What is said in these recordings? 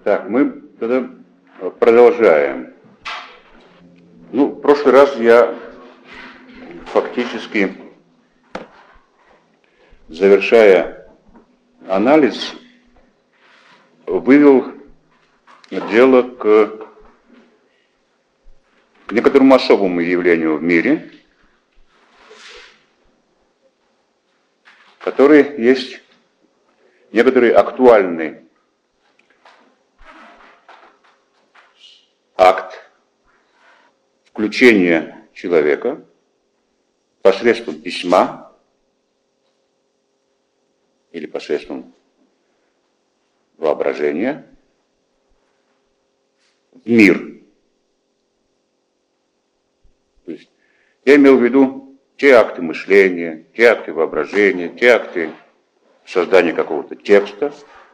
Так, мы тогда продолжаем. В прошлый раз я фактически, завершая анализ, вывел дело к некоторому особому явлению в мире, который есть некоторый актуальный акт включения человека посредством письма или посредством воображения в мир. То есть я имел в виду те акты мышления, те акты воображения, те акты создания какого-то текста,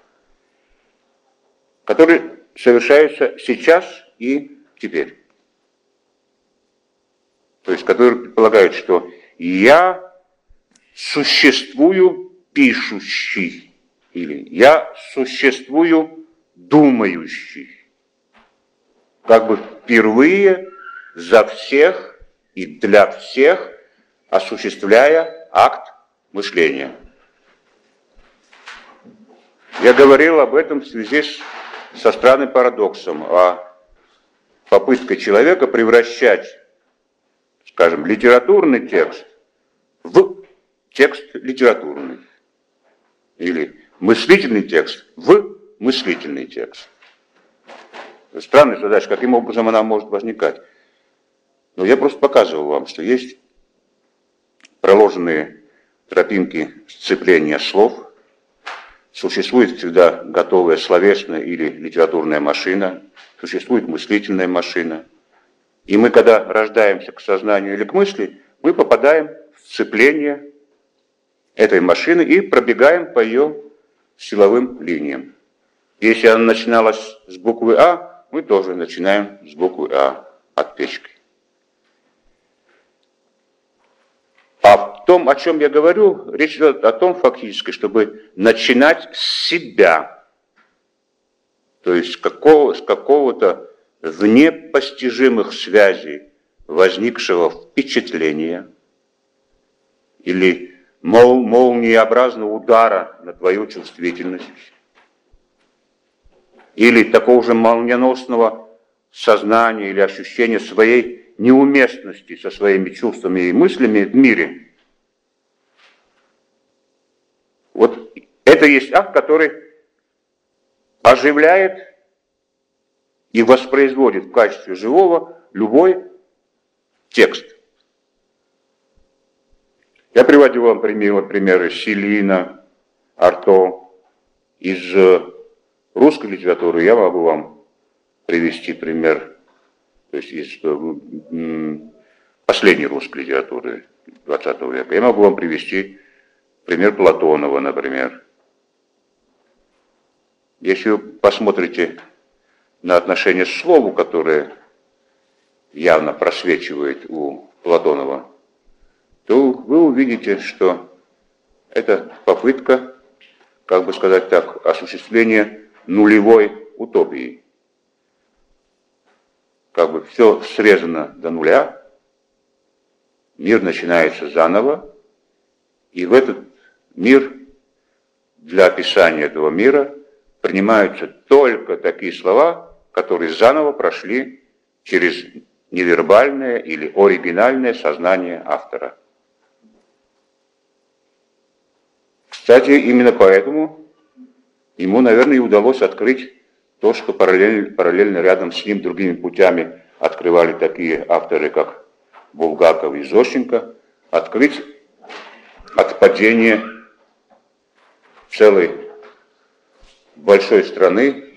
которые совершаются сейчас и теперь. То есть, которые предполагают, что я существую пишущий, или я существую думающий. Как бы впервые за всех и для всех осуществляя акт мышления. Я говорил об этом в связи со странным парадоксом, о попытке человека превращать, скажем, литературный текст в текст литературный. Или мыслительный текст в мыслительный текст. Странная задача, каким образом она может возникать. Но я просто показывал вам, что есть проложенные тропинки сцепления слов, существует всегда готовая словесная или литературная машина, существует мыслительная машина. И мы, когда рождаемся к сознанию или к мысли, мы попадаем в сцепление этой машины и пробегаем по ее силовым линиям. Если она начиналась с буквы А, мы тоже начинаем с буквы А от печки. А в том, о чем я говорю, речь идет о том фактически, чтобы начинать с себя. То есть с какого-то вне постижимых связей возникшего впечатления или молниеобразного удара на твою чувствительность, или такого же молниеносного сознания или ощущения своей неуместности со своими чувствами и мыслями в мире. Вот это есть акт, который оживляет и воспроизводит в качестве живого любой текст. Я приводил вам примеры Селина, Арто. Из русской литературы я могу вам привести пример, то есть из последней русской литературы XX века. Я могу вам привести пример Платонова, например. Если вы посмотрите на отношение к слову, которое явно просвечивает у Платонова, то вы увидите, что это попытка, как бы сказать так, осуществления нулевой утопии. Как бы все срезано до нуля, мир начинается заново, и в этот мир, для описания этого мира, принимаются только такие слова, которые заново прошли через невербальное или оригинальное сознание автора. Кстати, именно поэтому ему, наверное, и удалось открыть то, что параллельно рядом с ним другими путями открывали такие авторы, как Булгаков и Зощенко, открыть отпадение целой большой страны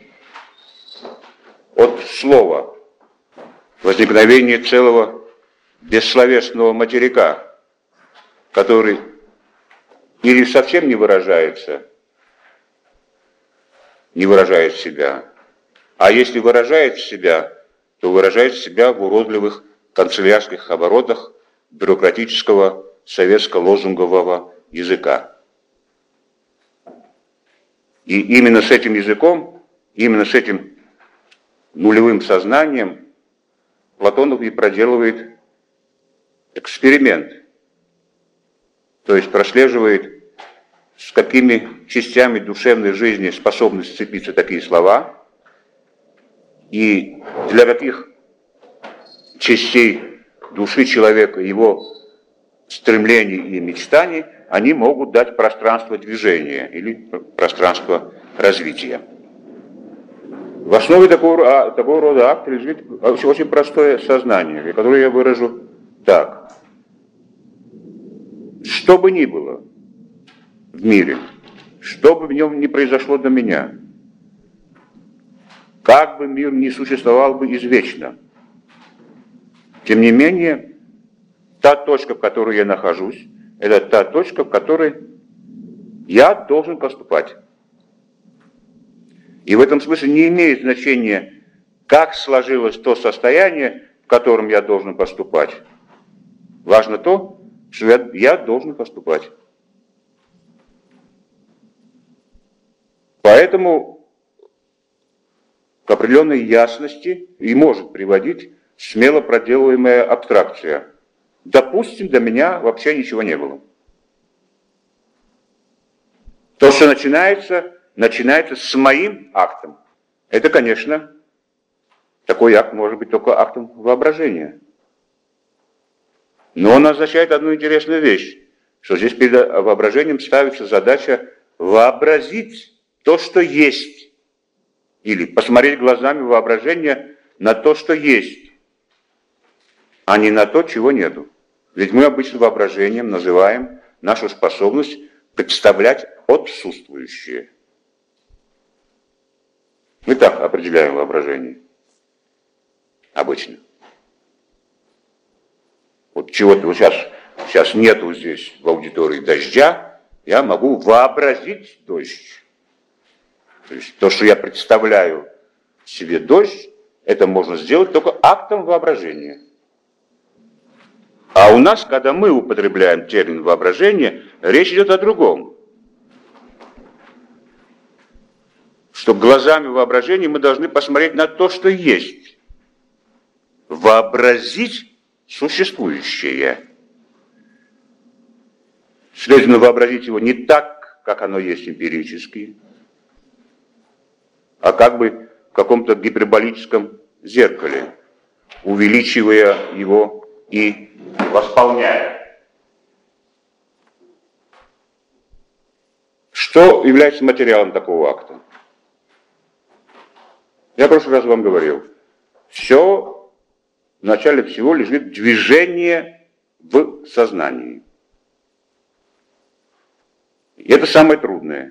от слова, возникновение целого бессловесного материка, который или совсем не выражает себя, а если выражает себя, то выражает себя в уродливых канцелярских оборотах бюрократического советско-лозунгового языка. И именно с этим языком Именно с этим нулевым сознанием Платонов и проделывает эксперимент. То есть прослеживает, с какими частями душевной жизни способны сцепиться такие слова, и для каких частей души человека, его стремлений и мечтаний, они могут дать пространство движения или пространство развития. В основе такого рода акта лежит очень простое сознание, которое я выражу так. Что бы ни было в мире, что бы в нем ни произошло до меня, как бы мир ни существовал бы извечно, тем не менее, та точка, в которой я нахожусь, это та точка, в которой я должен поступать. И в этом смысле не имеет значения, как сложилось то состояние, в котором я должен поступать. Важно то, что я должен поступать. Поэтому к определенной ясности и может приводить смело проделываемая абстракция. Допустим, до меня вообще ничего не было. То, что начинается с моим актом. Это, конечно, такой акт может быть только актом воображения. Но он означает одну интересную вещь, что здесь перед воображением ставится задача вообразить то, что есть, или посмотреть глазами воображения на то, что есть, а не на то, чего нету. Ведь мы обычно воображением называем нашу способность представлять отсутствующее. Мы так определяем воображение. Обычно. Вот чего-то вот сейчас нету здесь в аудитории дождя, я могу вообразить дождь. То есть то, что я представляю себе дождь, это можно сделать только актом воображения. А у нас, когда мы употребляем термин воображение, речь идет о другом. Что глазами воображения мы должны посмотреть на то, что есть. Вообразить существующее. Следовательно, вообразить его не так, как оно есть эмпирически, а как бы в каком-то гиперболическом зеркале, увеличивая его и восполняя. Что является материалом такого акта? Я в прошлый раз вам говорил, все в начале всего лежит движение в сознании. И это самое трудное.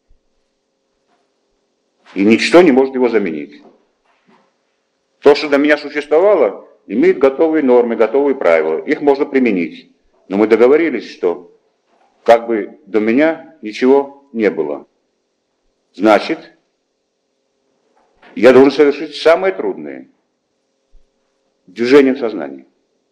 И ничто не может его заменить. То, что до меня существовало, имеет готовые нормы, готовые правила. Их можно применить. Но мы договорились, что как бы до меня ничего не было. Значит, я должен совершить самое трудное. Движение в сознании.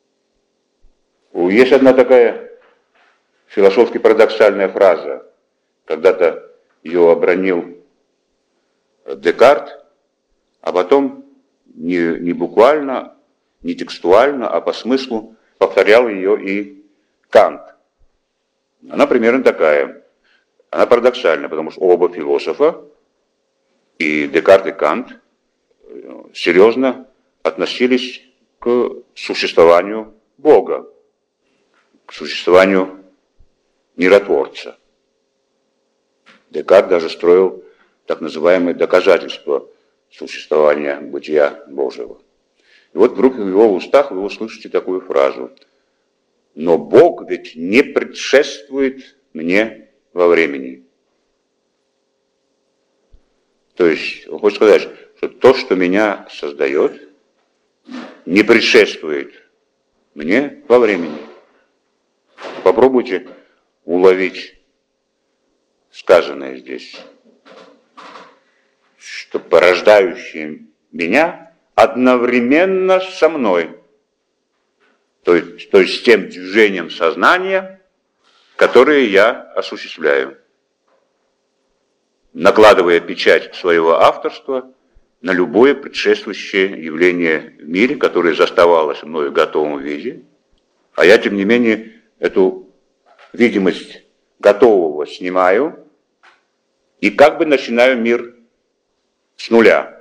Есть одна такая философски парадоксальная фраза. Когда-то ее обронил Декарт, а потом не буквально, не текстуально, а по смыслу повторял ее и Кант. Она примерно такая. Она парадоксальна, потому что оба философа, и Декарт, и Кант, серьезно относились к существованию Бога, к существованию миротворца. Декарт даже строил так называемое доказательство существования бытия Божьего. И вот вдруг в его устах вы услышите такую фразу: «Но Бог ведь не предшествует мне во времени». То есть, он хочет сказать, что то, что меня создает, не предшествует мне во времени. Попробуйте уловить сказанное здесь, что порождающее меня одновременно со мной, то есть с тем движением сознания, которое я осуществляю. накладывая печать своего авторства на любое предшествующее явление в мире, которое заставалось мною в готовом виде, а я, тем не менее, эту видимость готового снимаю и как бы начинаю мир с нуля.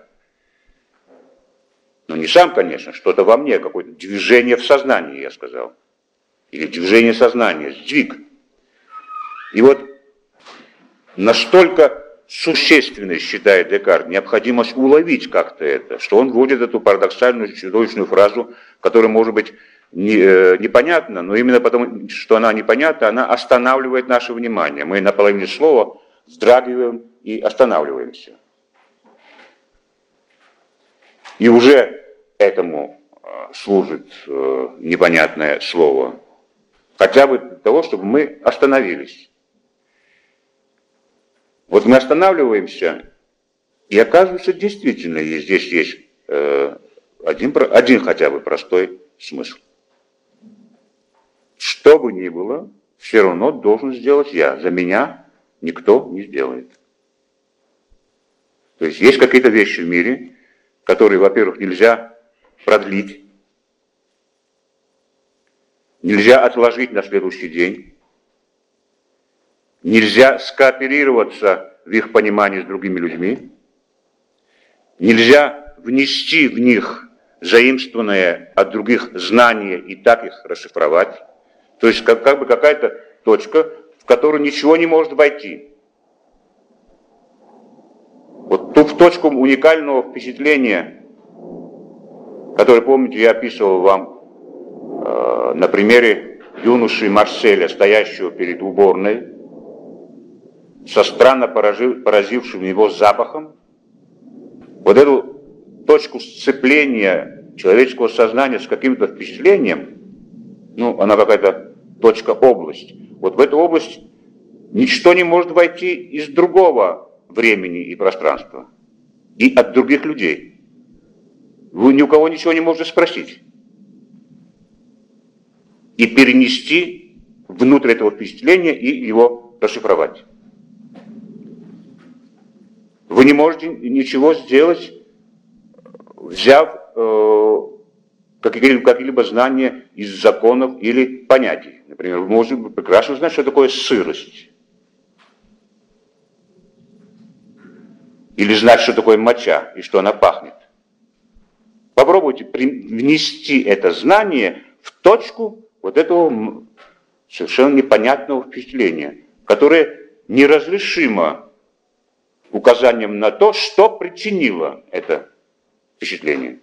Но не сам, конечно, что-то во мне, какое-то движение в сознании, я сказал. Или движение сознания, сдвиг. И вот настолько существенной, считает Декарт, необходимость уловить как-то это, что он вводит эту парадоксальную, чудовищную фразу, которая может быть непонятна, но именно потому, что она непонятна, она останавливает наше внимание. Мы на половине слова вздрагиваем и останавливаемся. И уже этому служит непонятное слово. Хотя бы для того, чтобы мы остановились. Вот мы останавливаемся, и оказывается, действительно, здесь есть один хотя бы простой смысл. Что бы ни было, все равно должен сделать я. За меня никто не сделает. То есть есть какие-то вещи в мире, которые, во-первых, нельзя продлить, нельзя отложить на следующий день, нельзя скооперироваться в их понимании с другими людьми, нельзя внести в них заимствованное от других знания и так их расшифровать. То есть как бы какая-то точка, в которую ничего не может войти. Вот ту в точку уникального впечатления, которое, помните, я описывал вам на примере юноши Марселя, стоящего перед уборной, со странно поразившим его запахом. Вот эту точку сцепления человеческого сознания с каким-то впечатлением, ну, она какая-то точка, область. Вот в эту область ничто не может войти из другого времени и пространства. И от других людей. Вы ни у кого ничего не можете спросить. И перенести внутрь этого впечатления и его расшифровать. Вы не можете ничего сделать, взяв какие-либо знания из законов или понятий. Например, вы можете прекрасно знать, что такое сырость. Или знать, что такое моча и что она пахнет. Попробуйте внести это знание в точку вот этого совершенно непонятного впечатления, которое неразрешимо указанием на то, что причинило это впечатление.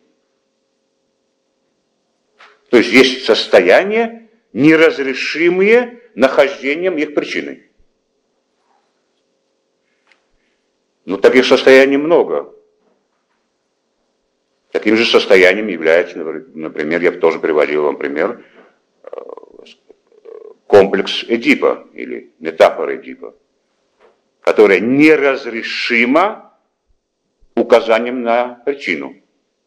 То есть есть состояния, неразрешимые нахождением их причины. Ну, таких состояний много. Таким же состоянием является, например, я тоже приводил вам пример, комплекс Эдипа или метафора Эдипа, которая неразрешима указанием на причину,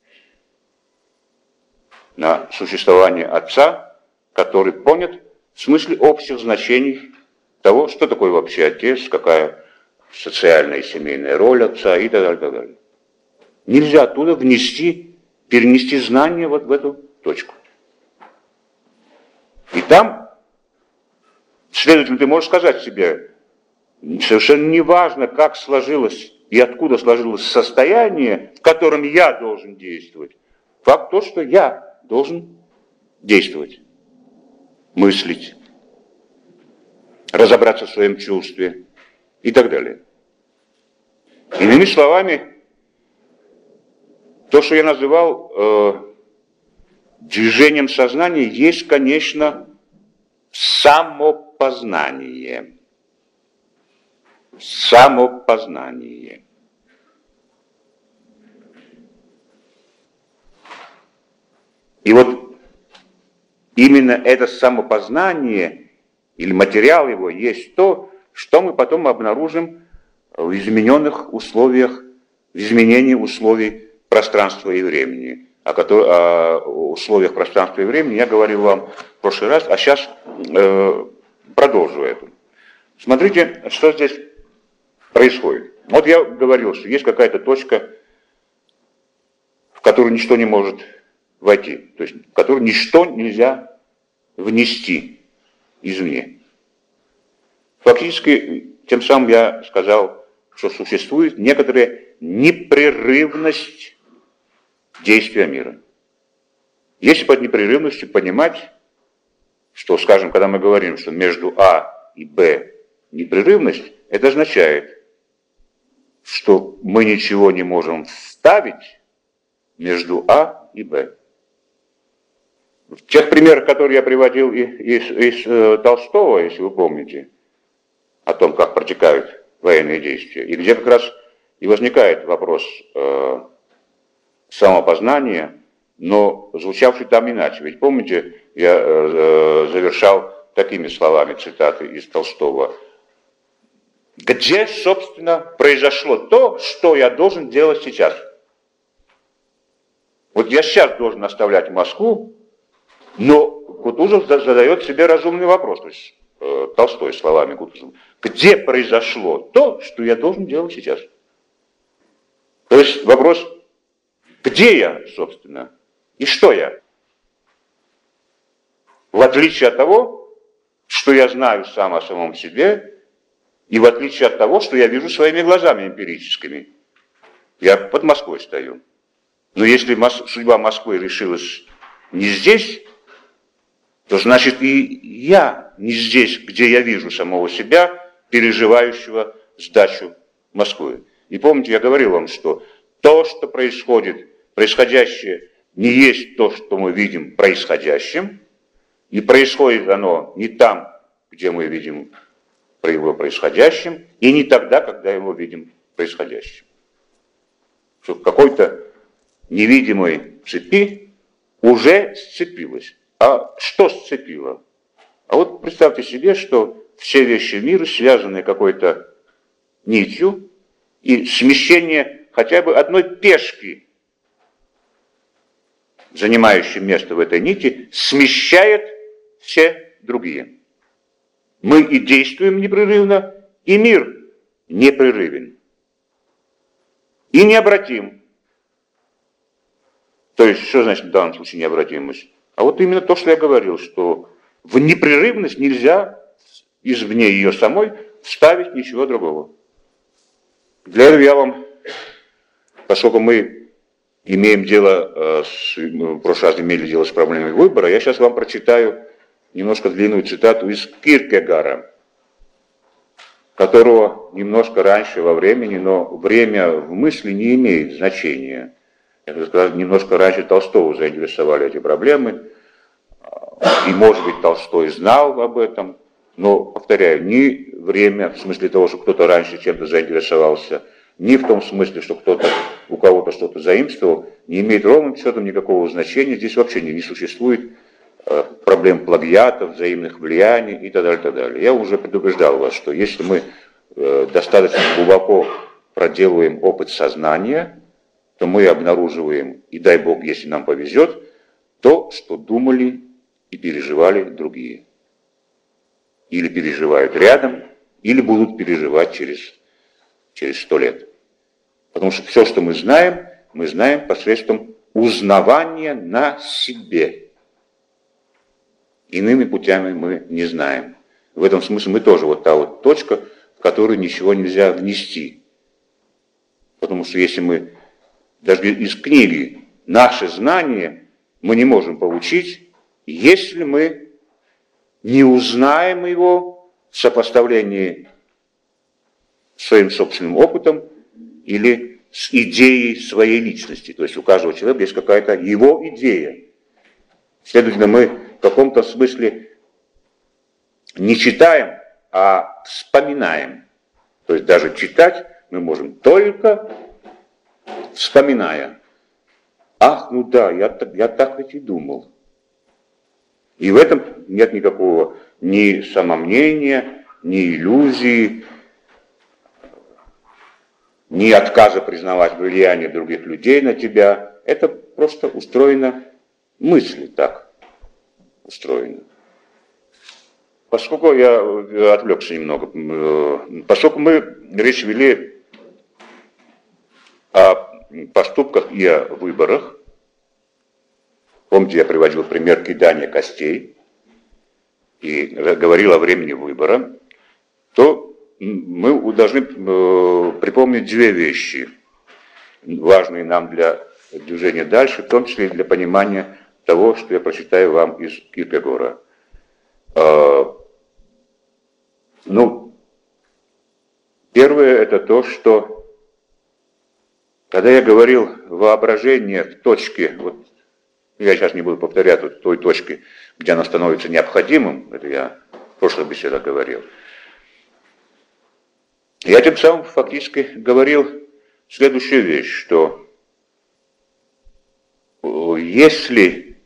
на существование отца, который понят в смысле общих значений того, что такое вообще отец, какая социальная и семейная роль отца и так далее, так далее. Нельзя оттуда перенести знания вот в эту точку. И там, следовательно, ты можешь сказать себе, совершенно неважно, как сложилось и откуда сложилось состояние, в котором я должен действовать. Факт то, что я должен действовать, мыслить, разобраться в своем чувстве и так далее. Иными словами, то, что я называл движением сознания, есть, конечно, самопознание. Самопознание. И вот именно это самопознание или материал его есть то, что мы потом обнаружим в измененных условиях, в изменении условий пространства и времени. О условиях пространства и времени я говорил вам в прошлый раз, а сейчас продолжу это. Смотрите, что здесь происходит. Вот я говорил, что есть какая-то точка, в которую ничто не может войти, то есть в которую ничто нельзя внести извне. Фактически, тем самым я сказал, что существует некоторая непрерывность действия мира. Если под непрерывностью понимать, что, скажем, когда мы говорим, что между А и Б непрерывность, это означает, что мы ничего не можем вставить между А и Б. В тех примерах, которые я приводил из Толстого, если вы помните, о том, как протекают военные действия, и где как раз и возникает вопрос самопознания, но звучавший там иначе. Ведь помните, я завершал такими словами цитаты из Толстого. Где, собственно, произошло то, что я должен делать сейчас? Вот я сейчас должен оставлять Москву, но Кутузов задает себе разумный вопрос, то есть Толстой словами Кутузова. Где произошло то, что я должен делать сейчас? То есть вопрос, где я, собственно, и что я? В отличие от того, что я знаю сам о самом себе, и в отличие от того, что я вижу своими глазами эмпирическими. Я под Москвой стою. Но если судьба Москвы решилась не здесь, то значит и я не здесь, где я вижу самого себя, переживающего сдачу Москвы. И помните, я говорил вам, что то, что происходит, происходящее не есть то, что мы видим происходящим, и происходит оно не там, где мы видим его происходящим, и не тогда, когда его видим происходящим. Что в какой-то невидимой цепи уже сцепилось. А что сцепило? А вот представьте себе, что все вещи мира связаны какой-то нитью, и смещение хотя бы одной пешки, занимающей место в этой нити, смещает все другие. Мы и действуем непрерывно, и мир непрерывен. И необратим. То есть, что значит в данном случае необратимость? А вот именно то, что я говорил, что в непрерывность нельзя извне ее самой вставить ничего другого. Для этого я вам, поскольку мы имеем дело, в прошлый раз имели дело с проблемой выбора, я сейчас вам прочитаю немножко длинную цитату из Киркегара, которого немножко раньше во времени, но время в мысли не имеет значения. Я бы сказал, немножко раньше Толстого заинтересовали эти проблемы, и, может быть, Толстой знал об этом, но, повторяю, ни время, в смысле того, что кто-то раньше чем-то заинтересовался, ни в том смысле, что кто-то у кого-то что-то заимствовал, не имеет ровным счетом никакого значения. Здесь вообще не существует проблем плагиатов, взаимных влияний и так далее, так далее. Я уже предупреждал вас, что если мы достаточно глубоко проделываем опыт сознания, то мы обнаруживаем, и дай Бог, если нам повезет, то, что думали и переживали другие. Или переживают рядом, или будут переживать через 100 лет. Потому что все, что мы знаем посредством узнавания на себе. Иными путями мы не знаем. В этом смысле мы тоже вот та вот точка, в которую ничего нельзя внести. Потому что если мы, даже из книги, наше знание мы не можем получить, если мы не узнаем его в сопоставлении с своим собственным опытом или с идеей своей личности. То есть у каждого человека есть какая-то его идея. Следовательно, мы в каком-то смысле не читаем, а вспоминаем. То есть даже читать мы можем только вспоминая. Ах, ну да, я так ведь и думал. И в этом нет никакого ни самомнения, ни иллюзии, ни отказа признавать влияние других людей на тебя. Это просто устроено мысли так. Устроено. Поскольку я отвлекся немного, поскольку мы речь вели о поступках и о выборах. Помните, я приводил пример кидания костей и говорил о времени выбора. То мы должны припомнить две вещи, важные нам для движения дальше, в том числе и для понимания того, что я прочитаю вам из Киркегора. Первое это то, что когда я говорил воображение в точке, вот я сейчас не буду повторять вот той точки, где оно становится необходимым, это я в прошлых беседах говорил, я тем самым фактически говорил следующую вещь, что если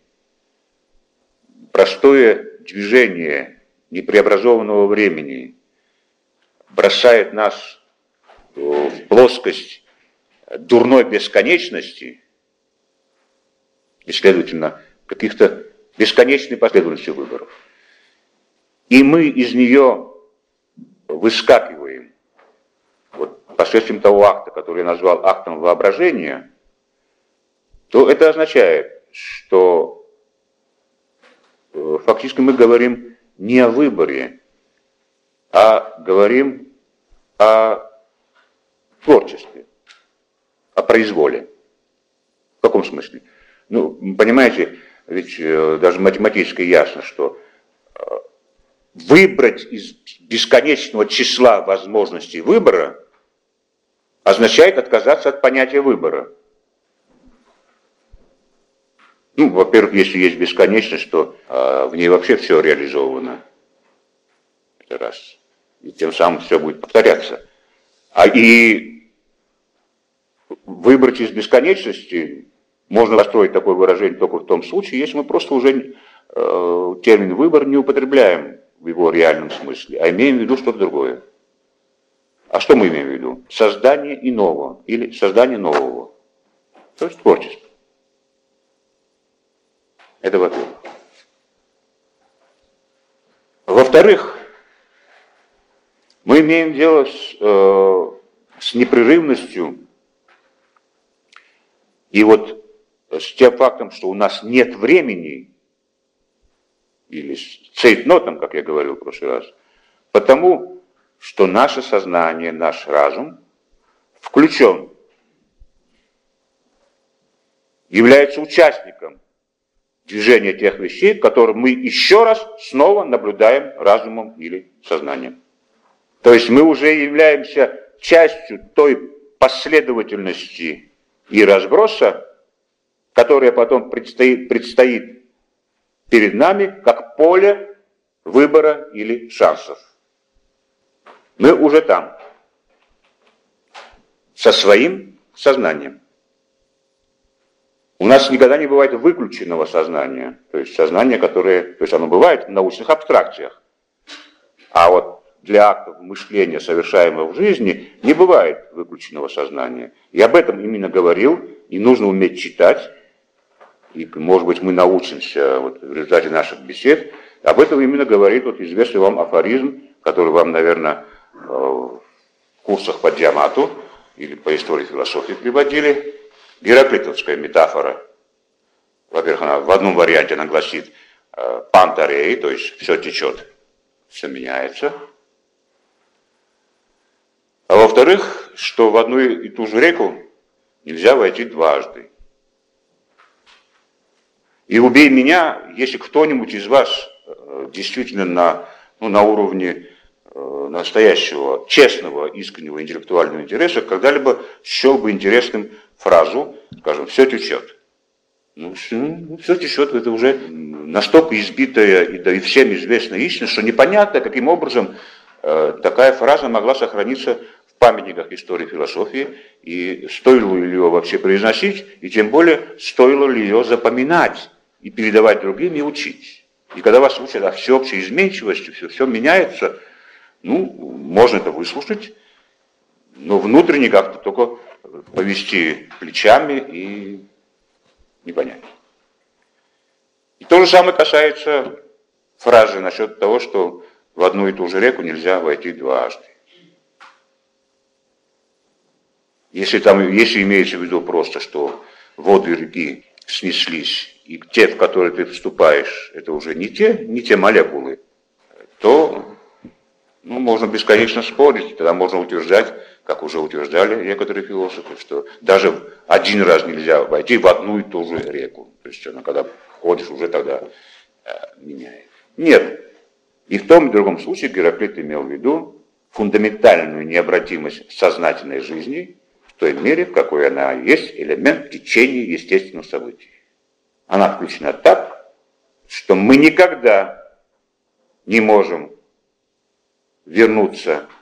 простое движение непреобразованного времени бросает нас в плоскость дурной бесконечности и, следовательно, каких-то бесконечной последовательности выборов, и мы из нее выскакиваем вот, посредством того акта, который я назвал актом воображения, то это означает, что фактически мы говорим не о выборе, а говорим о творчестве, о произволе. В каком смысле? Понимаете, ведь даже математически ясно, что выбрать из бесконечного числа возможностей выбора означает отказаться от понятия выбора. Во-первых, если есть бесконечность, то в ней вообще все реализовано. Это раз. И тем самым все будет повторяться. И выбрать из бесконечности можно построить такое выражение только в том случае, если мы просто уже термин «выбор» не употребляем в его реальном смысле, а имеем в виду что-то другое. А что мы имеем в виду? Создание иного или создание нового. То есть творчество. Это во-первых. Во-вторых, мы имеем дело с непрерывностью и вот с тем фактом, что у нас нет времени, или с цейтнотом, как я говорил в прошлый раз, потому что наше сознание, наш разум включен, является участником движения тех вещей, которые мы еще раз снова наблюдаем разумом или сознанием. То есть мы уже являемся частью той последовательности и разброса, которая потом предстоит перед нами как поле выбора или шансов. Мы уже там, со своим сознанием. У нас никогда не бывает выключенного сознания, то есть сознание, которое, то есть оно бывает в научных абстракциях, а вот для актов мышления, совершаемых в жизни, не бывает выключенного сознания. И об этом именно говорил, и нужно уметь читать, и, может быть, мы научимся вот, в результате наших бесед. Об этом именно говорит вот, известный вам афоризм, который вам, наверное, в курсах по Диамату или по истории философии приводили. Гераклитовская метафора. Во-первых, она в одном варианте она гласит пантарей, то есть все течет, все меняется. А во-вторых, что в одну и ту же реку нельзя войти дважды. И убей меня, если кто-нибудь из вас действительно на уровне настоящего, честного, искреннего интеллектуального интереса когда-либо счел бы интересным фразу, скажем, «все течет». Все течет, это уже настолько избитая и всем известная истина, что непонятно, каким образом такая фраза могла сохраниться в памятниках истории философии, и стоило ли ее вообще произносить, и тем более стоило ли ее запоминать и передавать другим и учить. И когда вас учат о всеобщей изменчивости, все меняется, можно это выслушать, но внутренне как-то только повести плечами и не понять. И то же самое касается фразы насчет того, что в одну и ту же реку нельзя войти дважды. Если имеется в виду просто, что воды реки снеслись, и те, в которые ты вступаешь, это уже не те молекулы, то можно бесконечно спорить, тогда можно утверждать, как уже утверждали некоторые философы, что даже один раз нельзя войти в одну и ту же реку. То есть она, когда входишь, уже тогда меняет. Нет. И в том и другом случае Гераклит имел в виду фундаментальную необратимость сознательной жизни в той мере, в какой она есть элемент течения естественных событий. Она включена так, что мы никогда не можем вернуться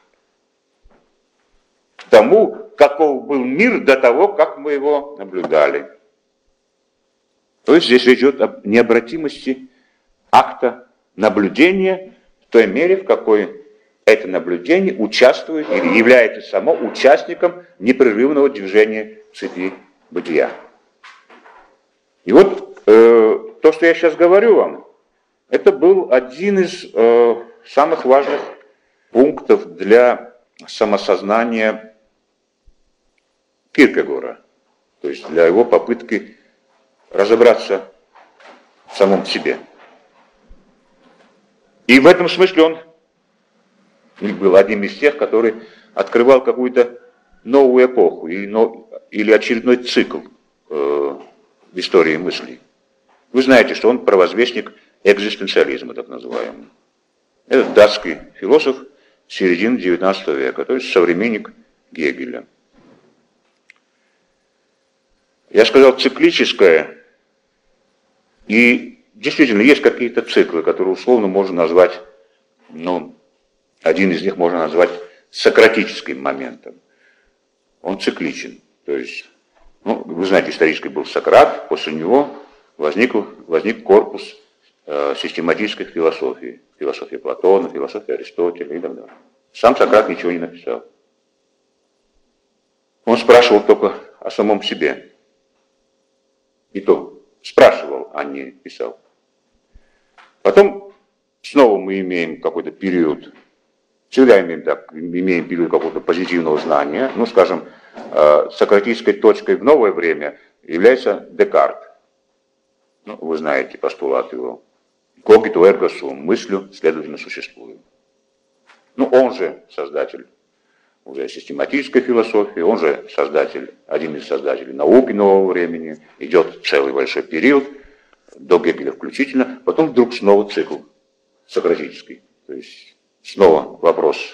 к тому, каков был мир до того, как мы его наблюдали. То есть здесь речь идет об необратимости акта наблюдения в той мере, в какой это наблюдение участвует или является само участником непрерывного движения цепи бытия. И вот то, что я сейчас говорю вам, это был один из самых важных пунктов для самосознания Киркегора, то есть для его попытки разобраться в самом себе. И в этом смысле он был одним из тех, который открывал какую-то новую эпоху или очередной цикл в истории мыслей. Вы знаете, что он провозвестник экзистенциализма, так называемый. Это датский философ середины XIX века, то есть современник Гегеля. Я сказал циклическое, и действительно есть какие-то циклы, которые условно можно назвать, один из них можно назвать сократическим моментом. Он цикличен, то есть, вы знаете, исторически был Сократ, после него возник корпус систематической философии. Философия Платона, философия Аристотеля и так далее. Сам Сократ ничего не написал. Он спрашивал только о самом себе. И то спрашивал, а не писал. Потом снова мы имеем какой-то период, всегда имеем период какого-то позитивного знания. Скажем, сократической точкой в новое время является Декарт. Вы знаете постулат его. Когито эрго сум, мыслю, следовательно, существую. Он же создатель уже систематической философии, он же один из создателей науки нового времени. Идет целый большой период, до Гегеля включительно, потом вдруг снова цикл сократический. То есть снова вопрос,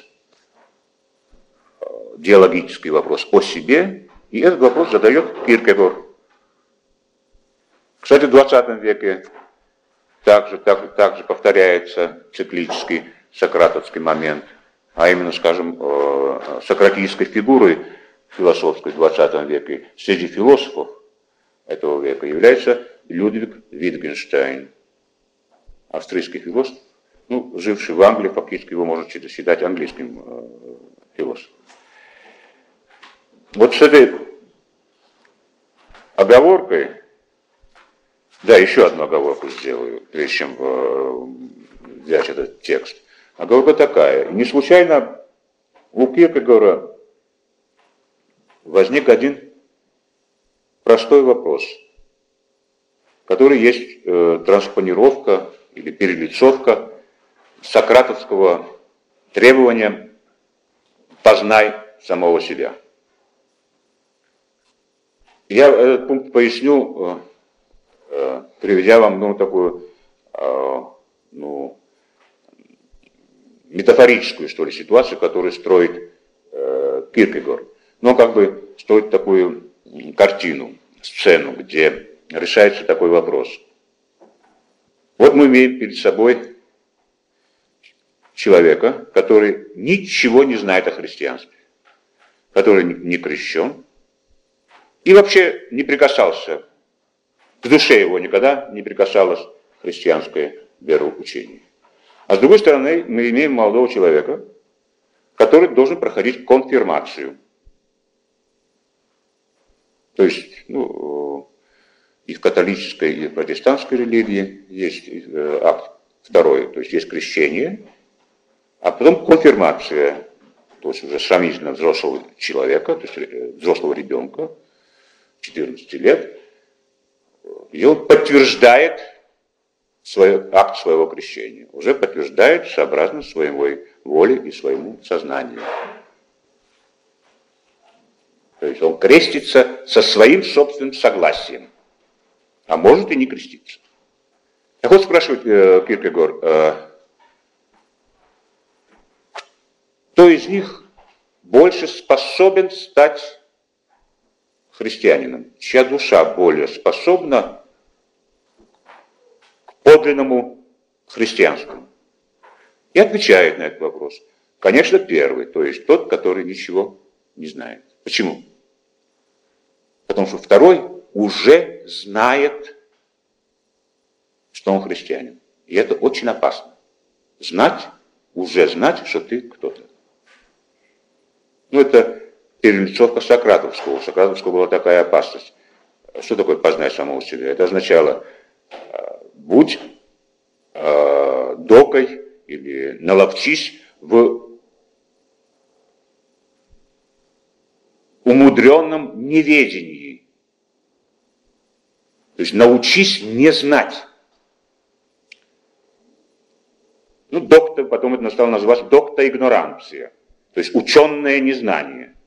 диалогический вопрос о себе, и этот вопрос задает Киркегор. Кстати, в 20 веке также повторяется циклический сократовский момент, а именно, скажем, сократической фигурой философской в 20 веке среди философов этого века является Людвиг Витгенштейн, австрийский философ, живший в Англии, фактически его можно считать английским философом. Вот с этой оговоркой, да, еще одну оговорку сделаю, прежде чем взять этот текст. Оговорка такая. Не случайно у Киркегора возник один простой вопрос, который есть транспонировка или перелицовка сократовского требования «познай самого себя». Я этот пункт поясню, приведя вам такую метафорическую, что ли, ситуацию, которую строит Киркегор. Он строит такую картину, сцену, где решается такой вопрос. Вот мы имеем перед собой человека, который ничего не знает о христианстве, который не крещен и вообще не прикасался, к душе его никогда не прикасалось христианское вероучение. А с другой стороны, мы имеем молодого человека, который должен проходить конфирмацию. То есть, и в католической, и в протестантской религии есть акт второй, то есть есть крещение, а потом конфирмация. то есть уже сравнительно взрослого человека, то есть взрослого ребенка, 14 лет, и он подтверждает акт своего крещения, уже подтверждает сообразно своей воле и своему сознанию. То есть он крестится со своим собственным согласием, а может и не креститься. Так вот спрашивает Киркегор, кто из них больше способен стать христианином, чья душа более способна к подлинному христианству? И отвечает на этот вопрос. Конечно, первый, то есть тот, который ничего не знает. Почему? Потому что второй уже знает, что он христианин. И это очень опасно. Уже знать, что ты кто-то. Ну, это перелицовка Сократовского. У Сократовского была такая опасность. Что такое познать самого себя? Это означало, будь докой или наловчись в умудренном неведении. То есть научись не знать. Ну, доктор, потом это стало называться доктоигноранция. То есть ученое незнание.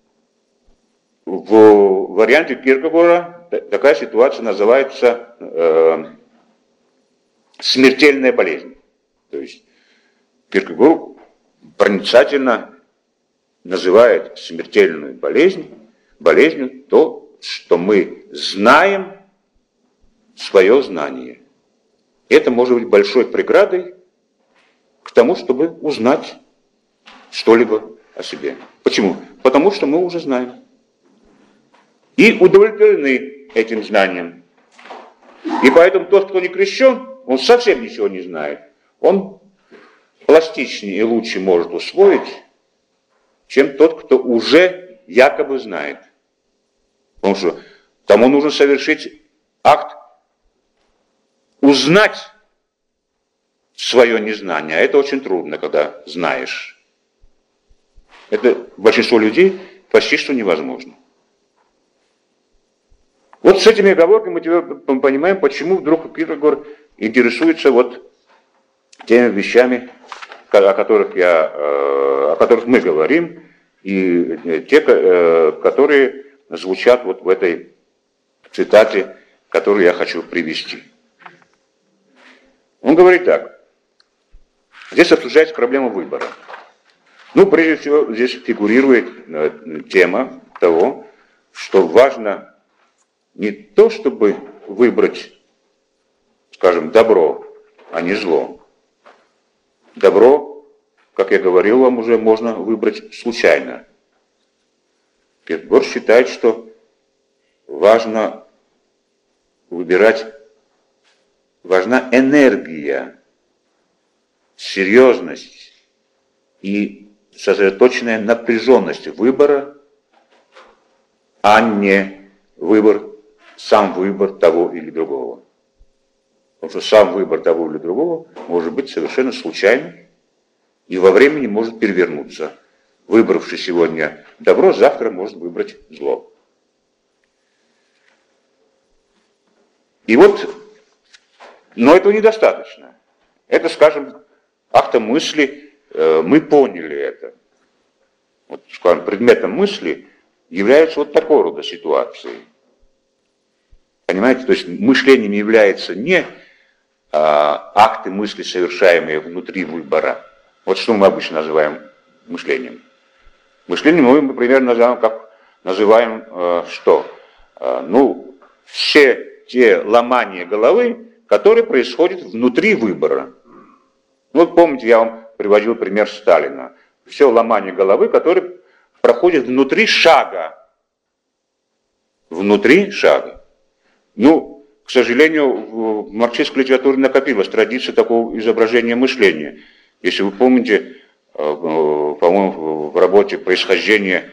В варианте Киркегора такая ситуация называется смертельная болезнь. То есть Киркегор проницательно называет смертельную болезнью то, что мы знаем свое знание. Это может быть большой преградой к тому, чтобы узнать что-либо о себе. Почему? Потому что мы уже знаем. И удовлетворены этим знанием. И поэтому тот, кто не крещен, он совсем ничего не знает. Он пластичнее и лучше может усвоить, чем тот, кто уже якобы знает. Потому что тому нужно совершить акт узнать свое незнание. А это очень трудно, когда знаешь. Это большинство людей почти что невозможно. Вот с этими оговорками мы теперь понимаем, почему вдруг Киркегор интересуется вот теми вещами, о которых мы говорим, и те, которые звучат вот в этой цитате, которую я хочу привести. Он говорит так. Здесь обсуждается проблема выбора. Ну, прежде всего, здесь фигурирует тема того, что важно не то, чтобы выбрать, скажем, добро, а не зло. Добро, как я говорил вам уже, можно выбрать случайно. Киркегор считает, что важно выбирать, важна энергия, серьезность и сосредоточенная напряженность выбора, а не сам выбор того или другого. Потому что сам выбор того или другого может быть совершенно случайным и во времени может перевернуться. Выбравший сегодня добро, завтра может выбрать зло. И вот, но этого недостаточно. Это, скажем, актом мысли, мы поняли это. Вот, скажем, предметом мысли является вот такого рода ситуации. Понимаете, то есть мышлением является не акты мысли, совершаемые внутри выбора. Вот что мы обычно называем мышлением. Мышлением мы, например, называем что? Все те ломания головы, которые происходят внутри выбора. Вот помните, я вам приводил пример Сталина. Все ломание головы, которое проходит внутри шага. Внутри шага. Ну, к сожалению, в марксистской литературе накопилась традиция такого изображения мышления. Если вы помните, по-моему, в работе «Происхождение»,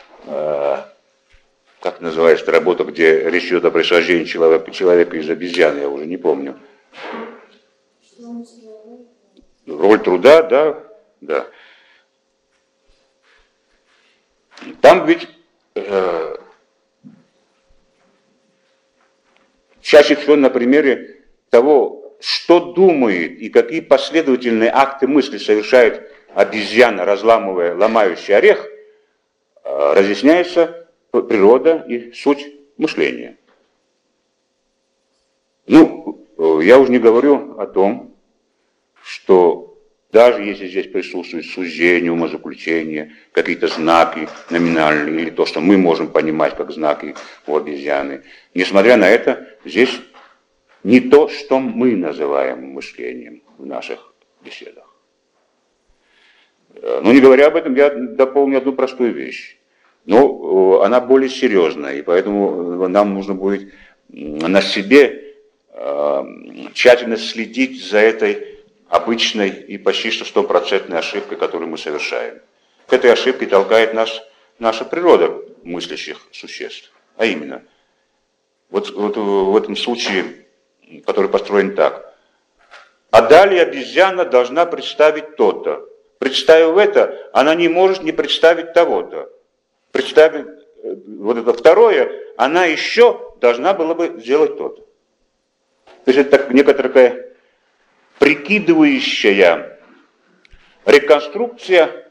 как называется работа, где речь идет о происхождении человека из обезьяны, я уже не помню. Роль труда, да. Там ведь чаще всего на примере того, что думает и какие последовательные акты мысли совершает обезьяна, разламывая, ломающий орех, разъясняется природа и суть мышления. Ну, я уже не говорю о том, что даже если здесь присутствует суждение, умозаключение, какие-то знаки номинальные, или то, что мы можем понимать как знаки у обезьяны, несмотря на это, здесь не то, что мы называем мышлением в наших беседах. Но не говоря об этом, я дополню одну простую вещь. Но она более серьезная, и поэтому нам нужно будет на себе тщательно следить за этой обычной и почти что стопроцентной ошибкой, которую мы совершаем. К этой ошибке толкает нас наша природа мыслящих существ. А именно, вот в этом случае, который построен так. А далее обезьяна должна представить то-то. Представив это, она не может не представить того-то. Представив вот это второе, она еще должна была бы сделать то-то. То есть это некоторая такая прикидывающая реконструкция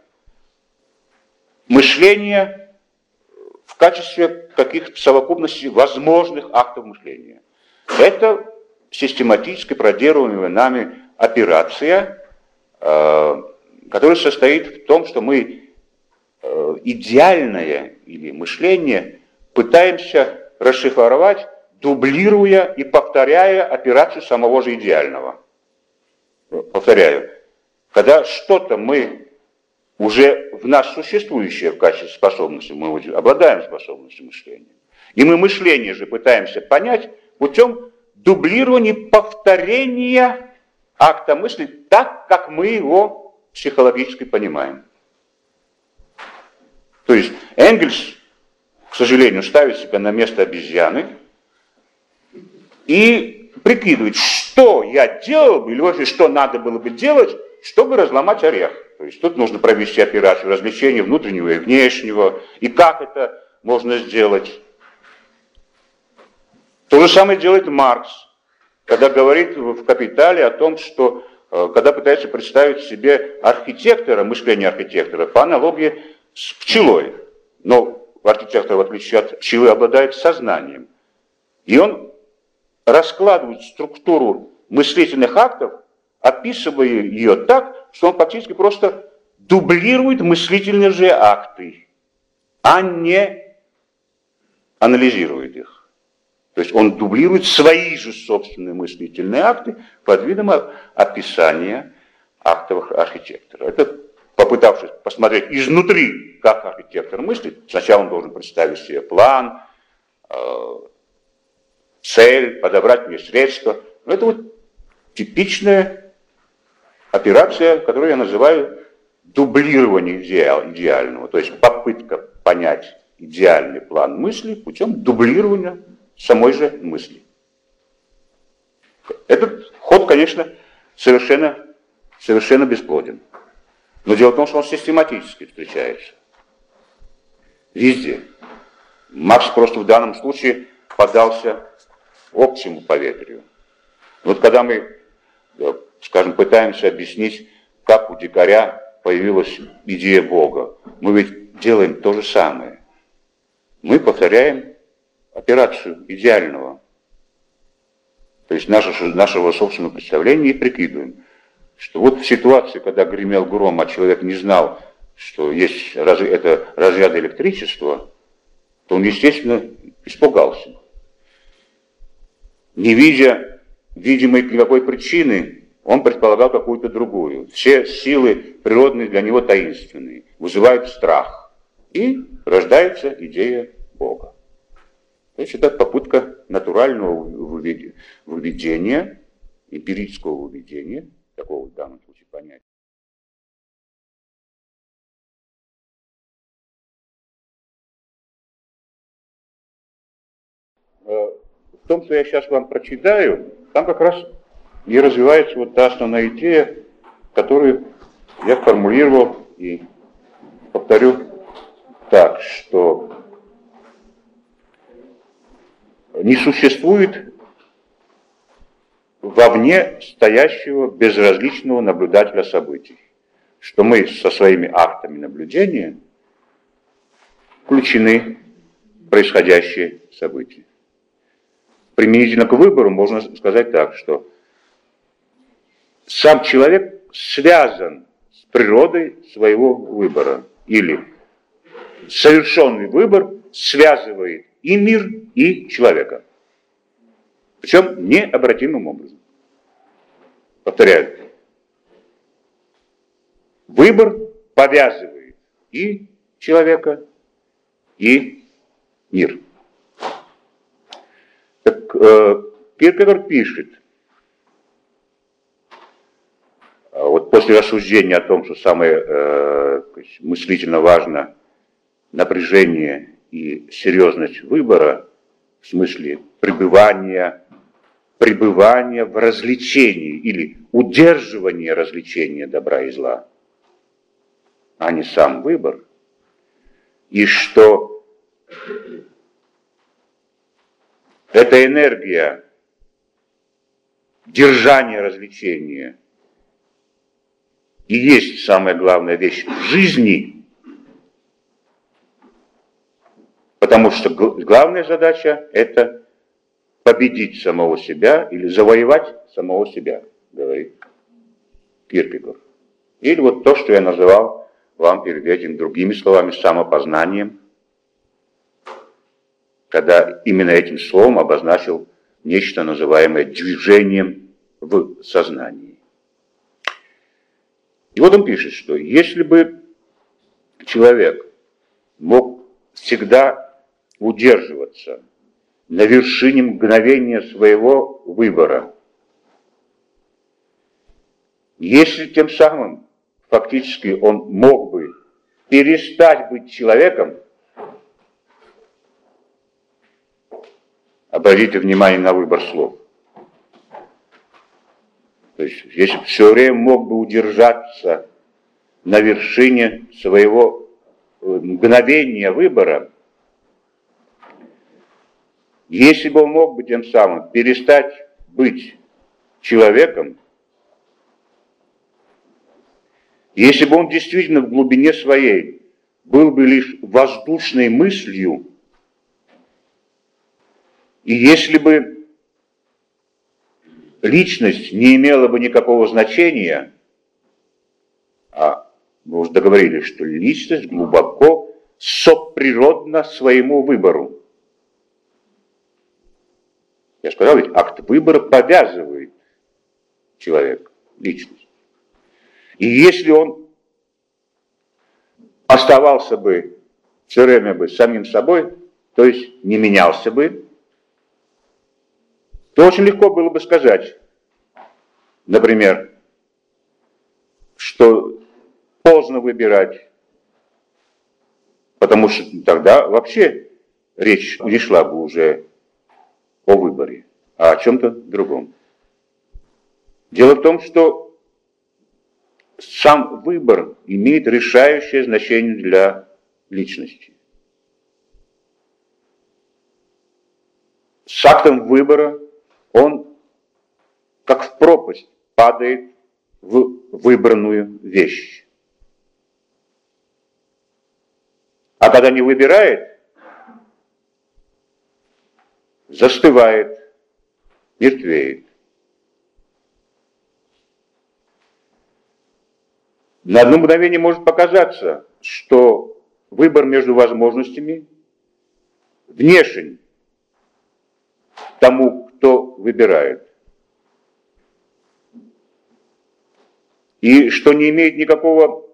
мышления в качестве каких-то совокупностей возможных актов мышления. Это систематически проделываемая нами операция, которая состоит в том, что мы идеальное или мышление пытаемся расшифровать, дублируя и повторяя операцию самого же идеального. Повторяю, когда что-то мы уже в нас существующее в качестве способности, мы уже обладаем способностью мышления, и мы мышление же пытаемся понять путем дублирования, повторения акта мысли так, как мы его психологически понимаем. То есть Энгельс, к сожалению, ставит себя на место обезьяны и прикидывает, что я делал бы, или вообще что надо было бы делать, чтобы разломать орех. То есть тут нужно провести операцию развлечения внутреннего и внешнего, и как это можно сделать. То же самое делает Маркс, когда говорит в «Капитале» о том, что когда пытается представить себе архитектора, мышление архитектора, по аналогии с пчелой. Но архитектор, в отличие от пчелы, обладает сознанием. И он раскладывает структуру мыслительных актов, описывая ее так, что он фактически просто дублирует мыслительные же акты, а не анализирует их. То есть он дублирует свои же собственные мыслительные акты под видом описания актов архитектора. Это попытавшись посмотреть изнутри, как архитектор мыслит, сначала он должен представить себе план, цель, подобрать мне средства. Это вот типичная операция, которую я называю дублирование идеального. То есть попытка понять идеальный план мысли путем дублирования самой же мысли. Этот ход, конечно, совершенно бесплоден. Но дело в том, что он систематически встречается. Везде. Маркс просто в данном случае подался общему поветрию. Вот когда мы, скажем, пытаемся объяснить, как у дикаря появилась идея Бога, мы ведь делаем то же самое. Мы повторяем операцию идеального. То есть нашего собственного представления и прикидываем, что вот в ситуации, когда гремел гром, а человек не знал, что есть это разряды электричества, то он, естественно, испугался. Не видя видимой никакой причины, он предполагал какую-то другую. Все силы природные для него таинственные, вызывают страх. И рождается идея Бога. То есть это попытка натурального выведения, эмпирического выведения, такого в данном случае понятия. В том, что я сейчас вам прочитаю, там как раз и развивается вот та основная идея, которую я формулировал и повторю так, что не существует вовне стоящего безразличного наблюдателя событий, что мы со своими актами наблюдения включены в происходящие события. Применительно к выбору можно сказать так, что сам человек связан с природой своего выбора, или совершенный выбор связывает и мир, и человека. Причем необратимым образом. Повторяю, выбор повязывает и человека, и мир. Так, Киркегор пишет, вот после рассуждения о том, что самое мыслительно важно напряжение и серьезность выбора, в смысле пребывания в развлечении или удерживания развлечения добра и зла, а не сам выбор, и что эта энергия держания развлечения и есть самая главная вещь в жизни, потому что главная задача – это победить самого себя или завоевать самого себя, говорит Киркегор. Или вот то, что я называл вам перед этим другими словами, самопознанием, когда именно этим словом обозначил нечто, называемое движением в сознании. И вот он пишет, что если бы человек мог всегда удерживаться на вершине мгновения своего выбора, если тем самым фактически он мог бы перестать быть человеком, обратите внимание на выбор слов. То есть, если бы все время мог бы удержаться на вершине своего мгновения выбора, если бы он мог бы тем самым перестать быть человеком, если бы он действительно в глубине своей был бы лишь воздушной мыслью, и если бы личность не имела бы никакого значения, а мы уже договорились, что личность глубоко соприродна своему выбору. Я сказал, ведь акт выбора повязывает человека, личность. И если он оставался бы все время бы самим собой, то есть не менялся бы, то очень легко было бы сказать, например, что поздно выбирать, потому что тогда вообще речь не шла бы уже о выборе, а о чем-то другом. Дело в том, что сам выбор имеет решающее значение для личности. С актом выбора он, как в пропасть, падает в выбранную вещь. А когда не выбирает, застывает, мертвеет. На одно мгновение может показаться, что выбор между возможностями внешен тому, кто выбирает. И что не имеет никакого,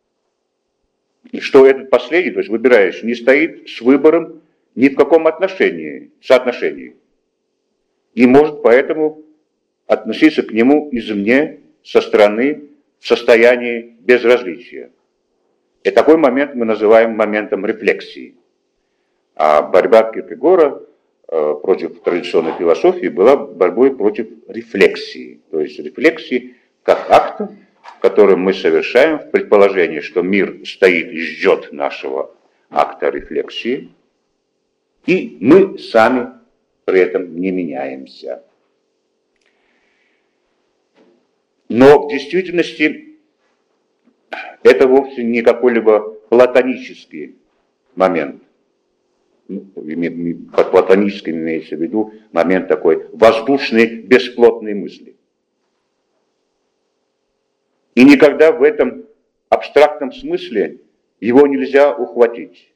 что этот последний, то есть выбираешь, не стоит с выбором ни в каком соотношении. И может поэтому относиться к нему извне, со стороны, в состоянии безразличия. И такой момент мы называем моментом рефлексии. А борьба Киркегора против традиционной философии была борьбой против рефлексии. То есть рефлексии как акта, который мы совершаем в предположении, что мир стоит и ждет нашего акта рефлексии, и мы сами при этом не меняемся. Но в действительности это вовсе не какой-либо платонический момент. Под платоническим имеется в виду момент такой воздушной, бесплотной мысли. И никогда в этом абстрактном смысле его нельзя ухватить.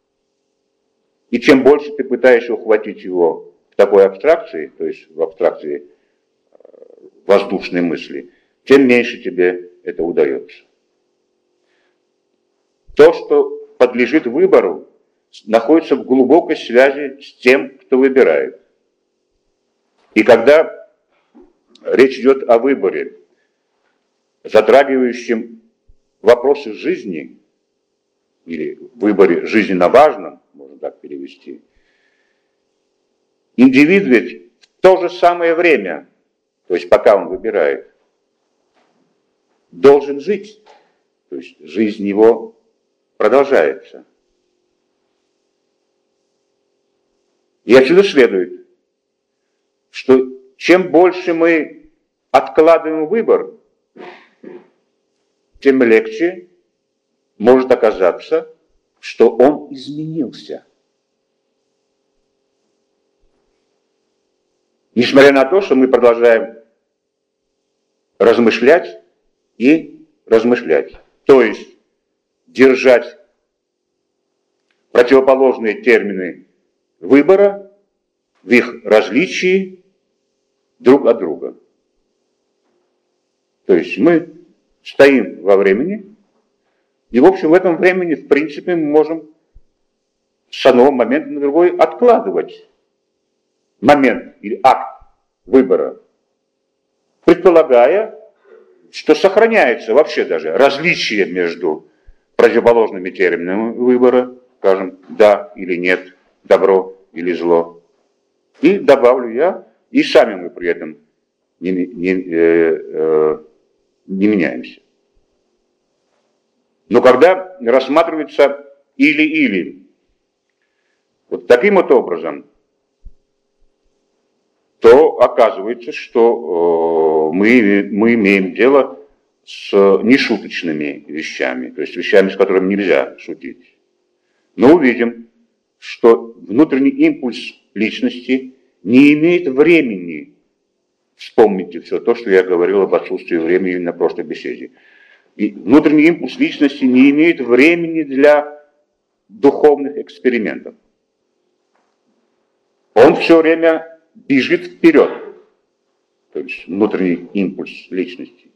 И чем больше ты пытаешься ухватить его в такой абстракции, то есть в абстракции воздушной мысли, тем меньше тебе это удается. То, что подлежит выбору, находится в глубокой связи с тем, кто выбирает. И когда речь идет о выборе, затрагивающем вопросы жизни, или выборе жизненно важном, можно так перевести, индивид ведь в то же самое время, то есть пока он выбирает, должен жить, то есть жизнь его продолжается. И отсюда следует, что чем больше мы откладываем выбор, тем легче может оказаться, что он изменился. Несмотря на то, что мы продолжаем размышлять и размышлять. То есть держать противоположные термины выбора в их различии друг от друга. То есть мы стоим во времени, и в общем в этом времени в принципе мы можем с одного момента на другой откладывать момент или акт выбора, предполагая, что сохраняется вообще даже различие между противоположными терминами выбора, скажем, да или нет, добро или зло. И добавлю я, и сами мы при этом не меняемся. Но когда рассматривается или-или, вот таким вот образом, то оказывается, что мы имеем дело с нешуточными вещами, то есть вещами, с которыми нельзя шутить. Но увидим, что внутренний импульс личности не имеет времени. Вспомните все то, что я говорил об отсутствии времени на прошлой беседе. И внутренний импульс личности не имеет времени для духовных экспериментов. Он все время бежит вперед, то есть внутренний импульс личности.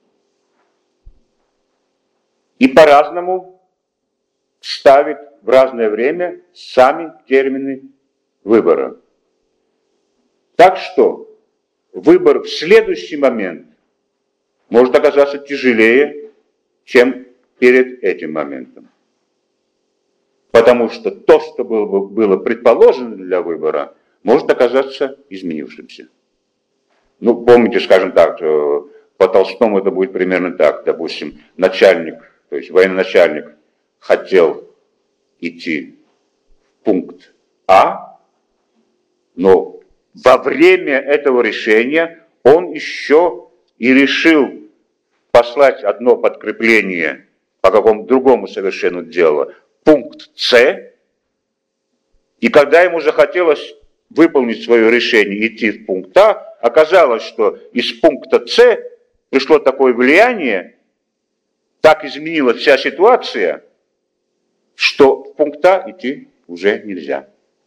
И по-разному ставит в разное время сами термины выбора. Так что выбор в следующий момент может оказаться тяжелее, чем перед этим моментом. Потому что то, что было предположено для выбора, может оказаться изменившимся. Ну, помните, скажем так, по Толстому это будет примерно так. Допустим, начальник, то есть военачальник хотел идти в пункт А, но во время этого решения он еще и решил послать одно подкрепление по какому-то другому совершенно делу, пункт С, и когда ему захотелось выполнить свое решение идти в пункт А, оказалось, что из пункта С пришло такое влияние, так изменилась вся ситуация, что в пункт А идти уже нельзя.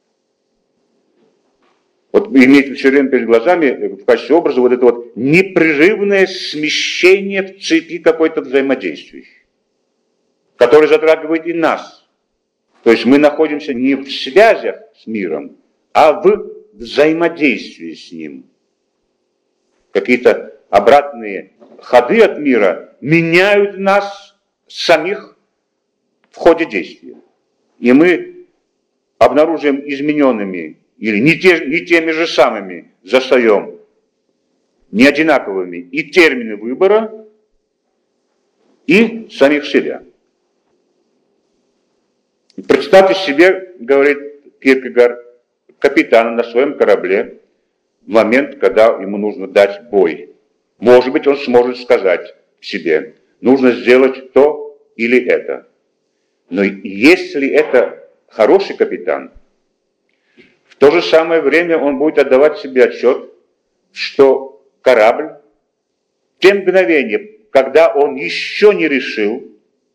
Вот имейте все время перед глазами в качестве образа вот это вот непрерывное смещение в цепи какой-то взаимодействий, которое затрагивает и нас. То есть мы находимся не в связях с миром, а в взаимодействии с ним. Какие-то обратные ходы от мира меняют нас самих в ходе действия. И мы обнаруживаем измененными или не теми же самыми застаем, не одинаковыми и термины выбора, и самих себя. Представьте себе, говорит Киркегор, капитана на своем корабле в момент, когда ему нужно дать бой. Может быть, он сможет сказать себе, нужно сделать то или это. Но если это хороший капитан, в то же самое время он будет отдавать себе отчет, что корабль, в те мгновения, когда он еще не решил,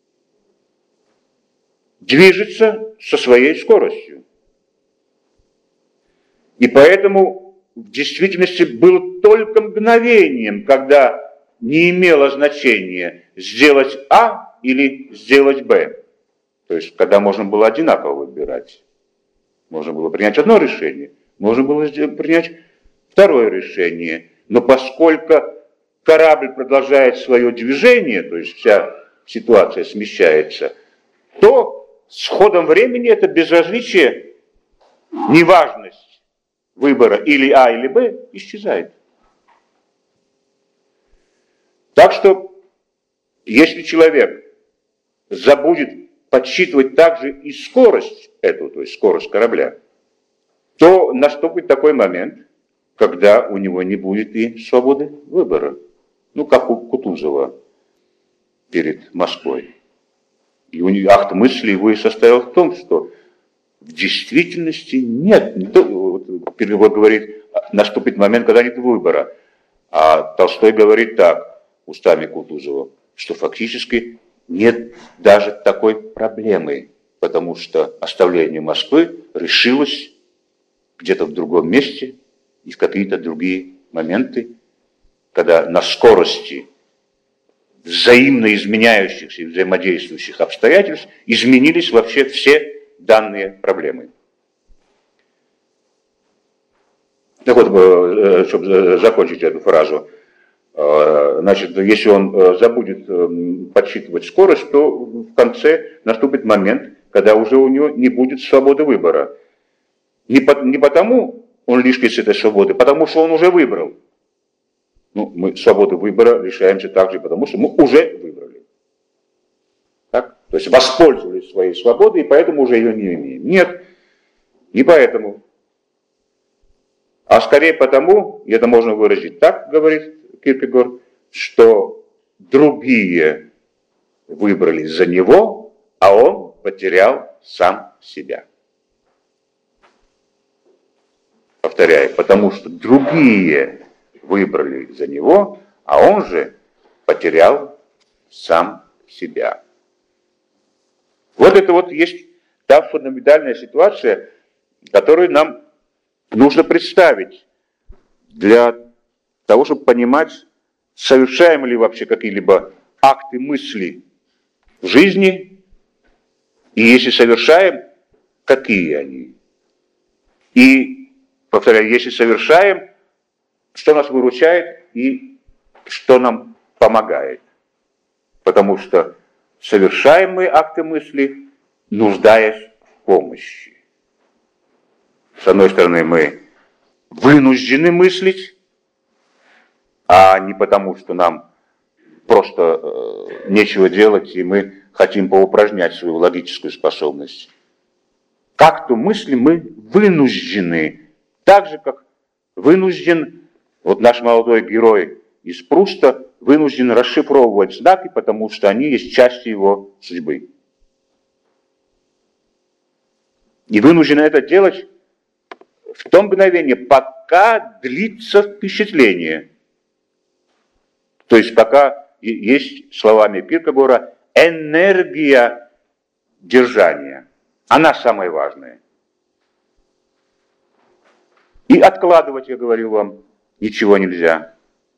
движется со своей скоростью. И поэтому в действительности было только мгновением, когда не имело значения сделать А или сделать Б. То есть, когда можно было одинаково выбирать. Можно было принять одно решение, можно было принять второе решение. Но поскольку корабль продолжает свое движение, то есть вся ситуация смещается, то с ходом времени это безразличие, неважность выбора или А, или Б исчезает. Так что, если человек забудет подсчитывать также и скорость эту, то есть скорость корабля, то наступит такой момент, когда у него не будет и свободы выбора. Ну, как у Кутузова перед Москвой. И акт мысли его и состоял в том, что в действительности нет. Перевод говорит, наступит момент, когда нет выбора. А Толстой говорит так, устами Кутузова, что фактически нет даже такой проблемы, потому что оставление Москвы решилось где-то в другом месте и в какие-то другие моменты, когда на скорости взаимно изменяющихся и взаимодействующих обстоятельств изменились вообще все данные проблемы. Так вот, чтобы закончить эту фразу, значит, если он забудет подсчитывать скорость, то в конце наступит момент, когда уже у него не будет свободы выбора. Не потому он лишится этой свободы, потому что он уже выбрал. Ну, мы свободы выбора лишаемся также потому, что мы уже выбрали. Так? То есть воспользовались своей свободой, и поэтому уже ее не имеем. Нет, не поэтому. А скорее потому, и это можно выразить так, говорит Киркегор, что другие выбрали за него, а он потерял сам себя. Повторяю, потому что другие выбрали за него, а он же потерял сам себя. Вот это вот есть та фундаментальная ситуация, которую нам нужно представить для того, чтобы понимать, совершаем ли вообще какие-либо акты мысли в жизни, и если совершаем, какие они. И, повторяю, если совершаем, что нас выручает и что нам помогает. Потому что совершаем мы акты мысли, нуждаясь в помощи. С одной стороны, мы вынуждены мыслить, а не потому, что нам просто нечего делать, и мы хотим поупражнять свою логическую способность. Как-то мысли мы вынуждены, так же, как вынужден, вот наш молодой герой из Пруста, вынужден расшифровывать знаки, потому что они есть частью его судьбы. И вынужден это делать в том мгновении, пока длится впечатление. То есть пока есть, словами Киркегора, энергия держания. Она самая важная. И откладывать, я говорю вам, ничего нельзя.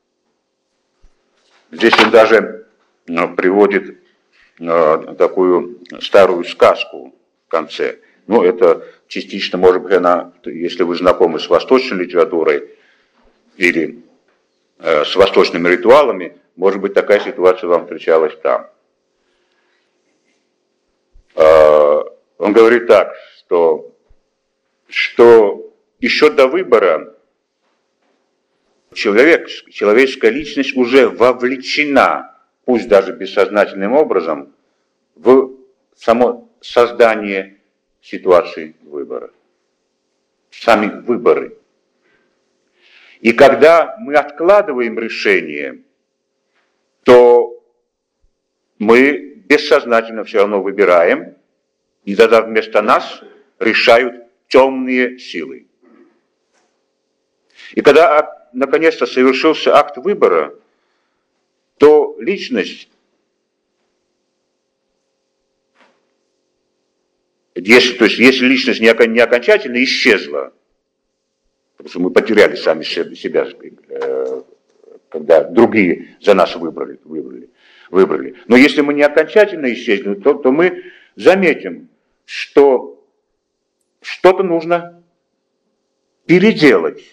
Здесь он даже приводит такую старую сказку в конце. Ну, это частично, может быть, она, если вы знакомы с восточной литературой или с восточными ритуалами, может быть, такая ситуация вам встречалась там. Он говорит так, что еще до выбора человеческая личность уже вовлечена, пусть даже бессознательным образом, в само создание ситуации выбора. Сами выборы. И когда мы откладываем решение, то мы бессознательно все равно выбираем, и тогда вместо нас решают темные силы. И когда наконец-то совершился акт выбора, то личность, если личность не окончательно исчезла, потому что мы потеряли сами себя, когда другие за нас выбрали. Но если мы не окончательно исчезли, то мы заметим, что что-то нужно переделать.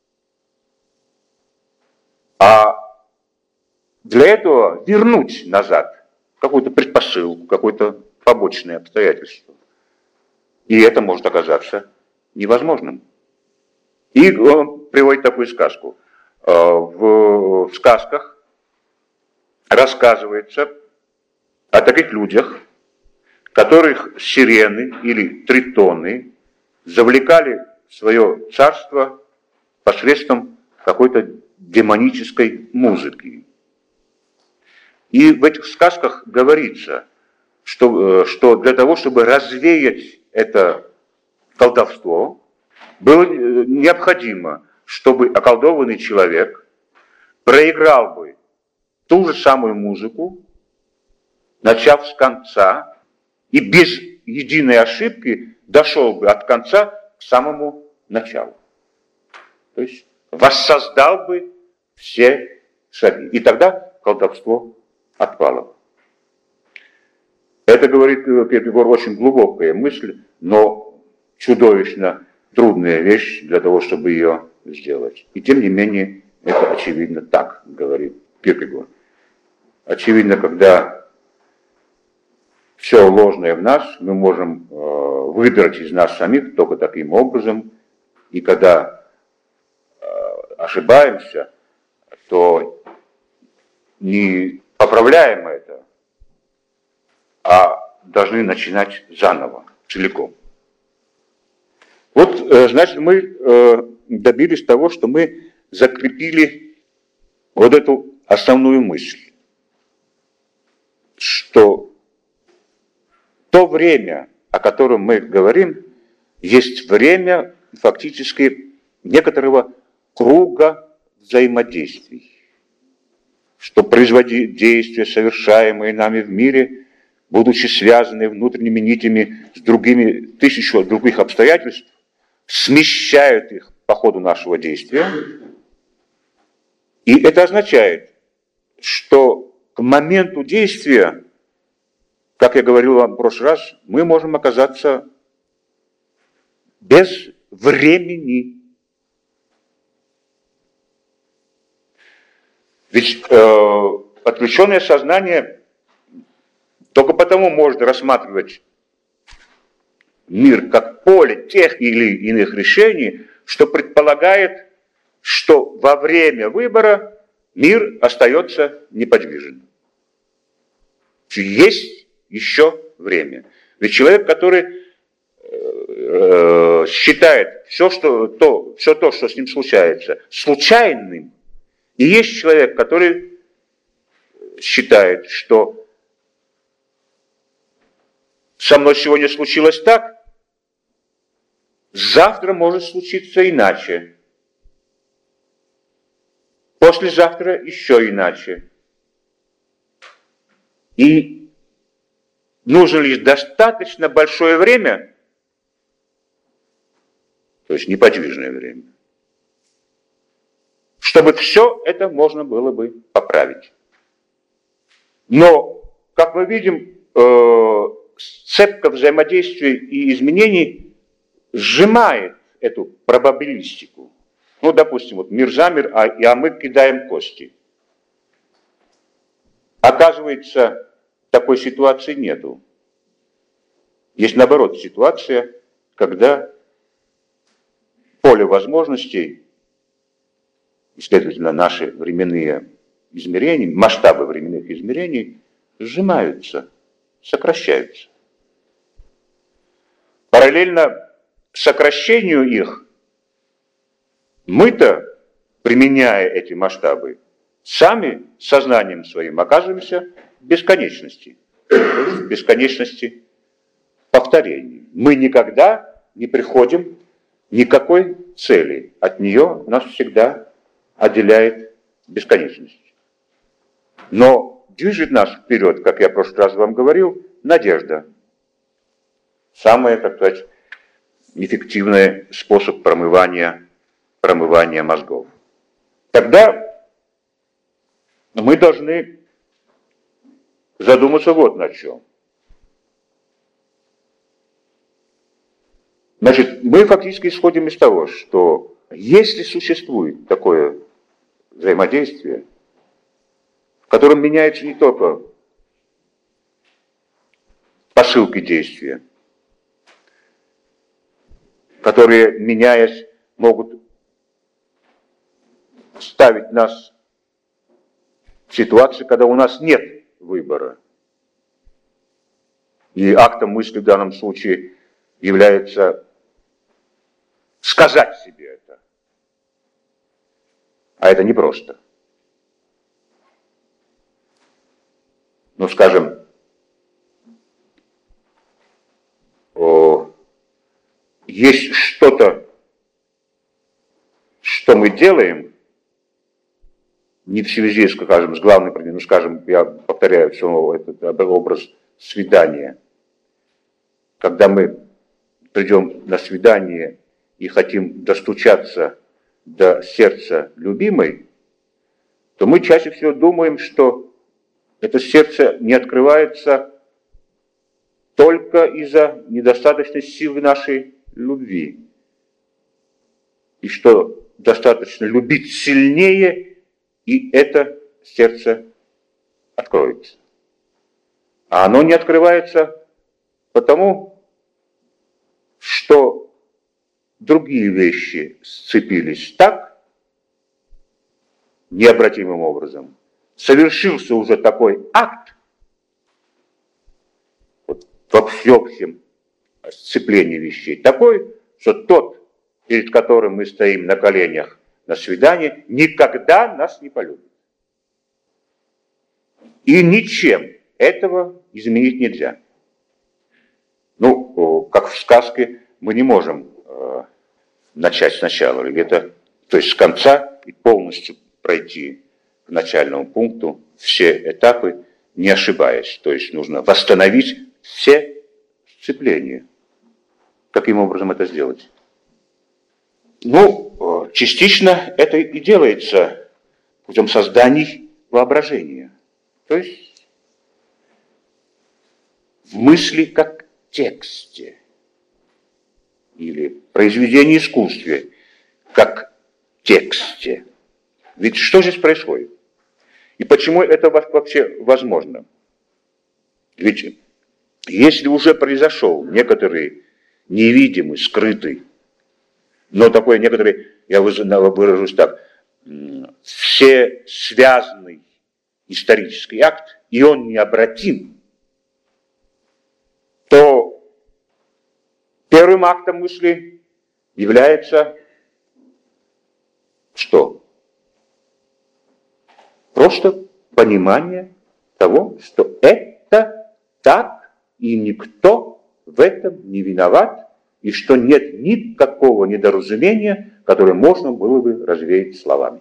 А для этого вернуть назад какую-то предпосылку, какое-то побочное обстоятельство. И это может оказаться невозможным. И он приводит такую сказку. В сказках рассказывается о таких людях, которых сирены или тритоны завлекали в свое царство посредством какой-то демонической музыки. И в этих сказках говорится, что для того, чтобы развеять это колдовство, было необходимо, чтобы околдованный человек проиграл бы ту же самую музыку, начав с конца, и без единой ошибки дошел бы от конца к самому началу. То есть воссоздал бы все шаги. И тогда колдовство отпало. Это, говорит Киркегор, очень глубокая мысль, но чудовищно трудная вещь для того, чтобы ее сделать. И тем не менее, это очевидно так, говорит Киркегор. Очевидно, когда все ложное в нас, мы можем выбирать из нас самих только таким образом. И когда ошибаемся, то не поправляем это, а должны начинать заново, целиком. Вот, значит, мы добились того, что мы закрепили вот эту основную мысль, что то время, о котором мы говорим, есть время фактически некоторого круга взаимодействий, что действия, совершаемые нами в мире, будучи связаны внутренними нитями с другими тысячу других обстоятельств, смещают их по ходу нашего действия. И это означает, что к моменту действия, как я говорил вам в прошлый раз, мы можем оказаться без времени. Ведь отвлеченное сознание только потому может рассматривать мир как поле тех или иных решений, что предполагает, что во время выбора мир остается неподвижен. Есть еще время. Ведь человек, который считает все то, что с ним случается, случайным, и есть человек, который считает, что со мной сегодня случилось так, завтра может случиться иначе. Послезавтра еще иначе. И нужно лишь достаточно большое время, то есть неподвижное время, чтобы все это можно было бы поправить. Но, как мы видим, цепка взаимодействия и изменений сжимает эту пробабилистику. Ну, допустим, вот мир замер, а мы кидаем кости. Оказывается, такой ситуации нету. Есть, наоборот, ситуация, когда поле возможностей, и, следовательно, наши временные измерения, масштабы временных измерений сжимаются, сокращаются. Параллельно сокращению их, мы-то, применяя эти масштабы, сами сознанием своим оказываемся в бесконечности. В бесконечности повторений. Мы никогда не приходим к никакой цели. От нее нас всегда отделяет бесконечность. Но движет нас вперед, как я в прошлый раз вам говорил, надежда. Самый, так сказать, эффективный способ промывания мозгов. Тогда мы должны задуматься вот над чем. Значит, мы фактически исходим из того, что если существует такое взаимодействие, в котором меняются не только посылки действия, которые, меняясь, могут ставить нас в ситуацию, когда у нас нет выбора. И актом мысли в данном случае является сказать себе это. А это непросто. Ну, скажем, есть что-то, что мы делаем, не в связи, скажем, с главной проблемой, ну, скажем, я повторяю все равно этот образ свидания. Когда мы придем на свидание и хотим достучаться до сердца любимой, то мы чаще всего думаем, что это сердце не открывается только из-за недостаточной силы нашей любви. И что достаточно любить сильнее, и это сердце откроется. А оно не открывается потому, что другие вещи сцепились так, необратимым образом. Совершился уже такой акт, вот, во всеобщем сцеплении вещей, такой, что тот, перед которым мы стоим на коленях на свидании, никогда нас не полюбит. И ничем этого изменить нельзя. Ну, как в сказке, мы не можем начать сначала, или это, то есть с конца и полностью пройти к начальному пункту все этапы, не ошибаясь. То есть нужно восстановить все сцепления. Каким образом это сделать? Ну, частично это и делается путем созданий воображения. То есть в мысли как тексте или произведении искусства как тексте. Ведь что здесь происходит? И почему это вообще возможно? Ведь если уже произошел некоторый невидимый, скрытый, но такой некоторый, я выражусь так, все связанный исторический акт, и он необратим, то первым актом мысли является что? Просто понимание того, что это так, и никто в этом не виноват, и что нет никакого недоразумения, которое можно было бы развеять словами.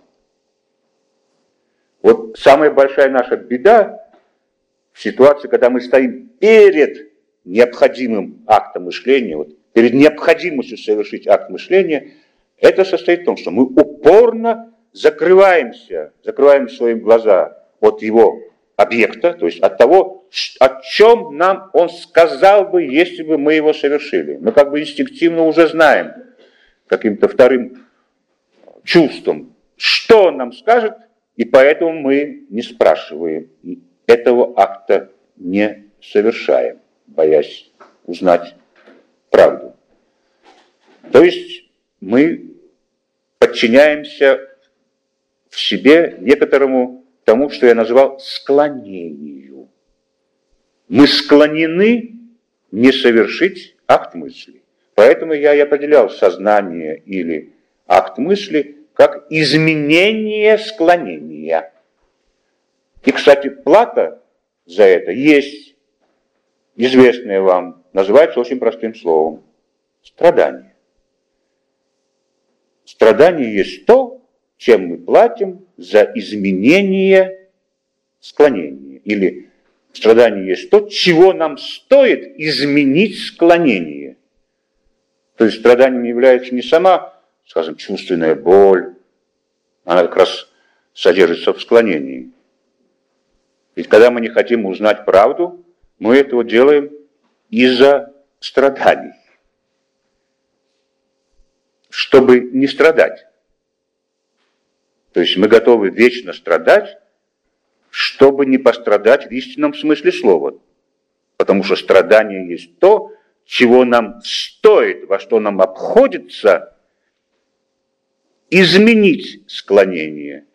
Вот самая большая наша беда в ситуации, когда мы стоим перед необходимым актом мышления, вот, перед необходимостью совершить акт мышления, это состоит в том, что мы упорно закрываем свои глаза от его объекта, то есть от того, о чем нам он сказал бы, если бы мы его совершили. Мы как бы инстинктивно уже знаем, каким-то вторым чувством, что он нам скажет, и поэтому мы не спрашиваем, этого акта не совершаем, боясь узнать правду. То есть мы подчиняемся в себе некоторому тому, что я назвал склонению. Мы склонены не совершить акт мысли. Поэтому я и определял сознание или акт мысли как изменение склонения. И, кстати, плата за это есть, известная вам, называется очень простым словом – страдание. Страдание есть то, чем мы платим за изменение склонения. Или страдание есть то, чего нам стоит изменить склонение. То есть страданием является не сама, скажем, чувственная боль, она как раз содержится в склонении. Ведь когда мы не хотим узнать правду, мы этого делаем из-за страданий. Чтобы не страдать. То есть мы готовы вечно страдать, чтобы не пострадать в истинном смысле слова. Потому что страдание есть то, чего нам стоит, во что нам обходится изменить склонение.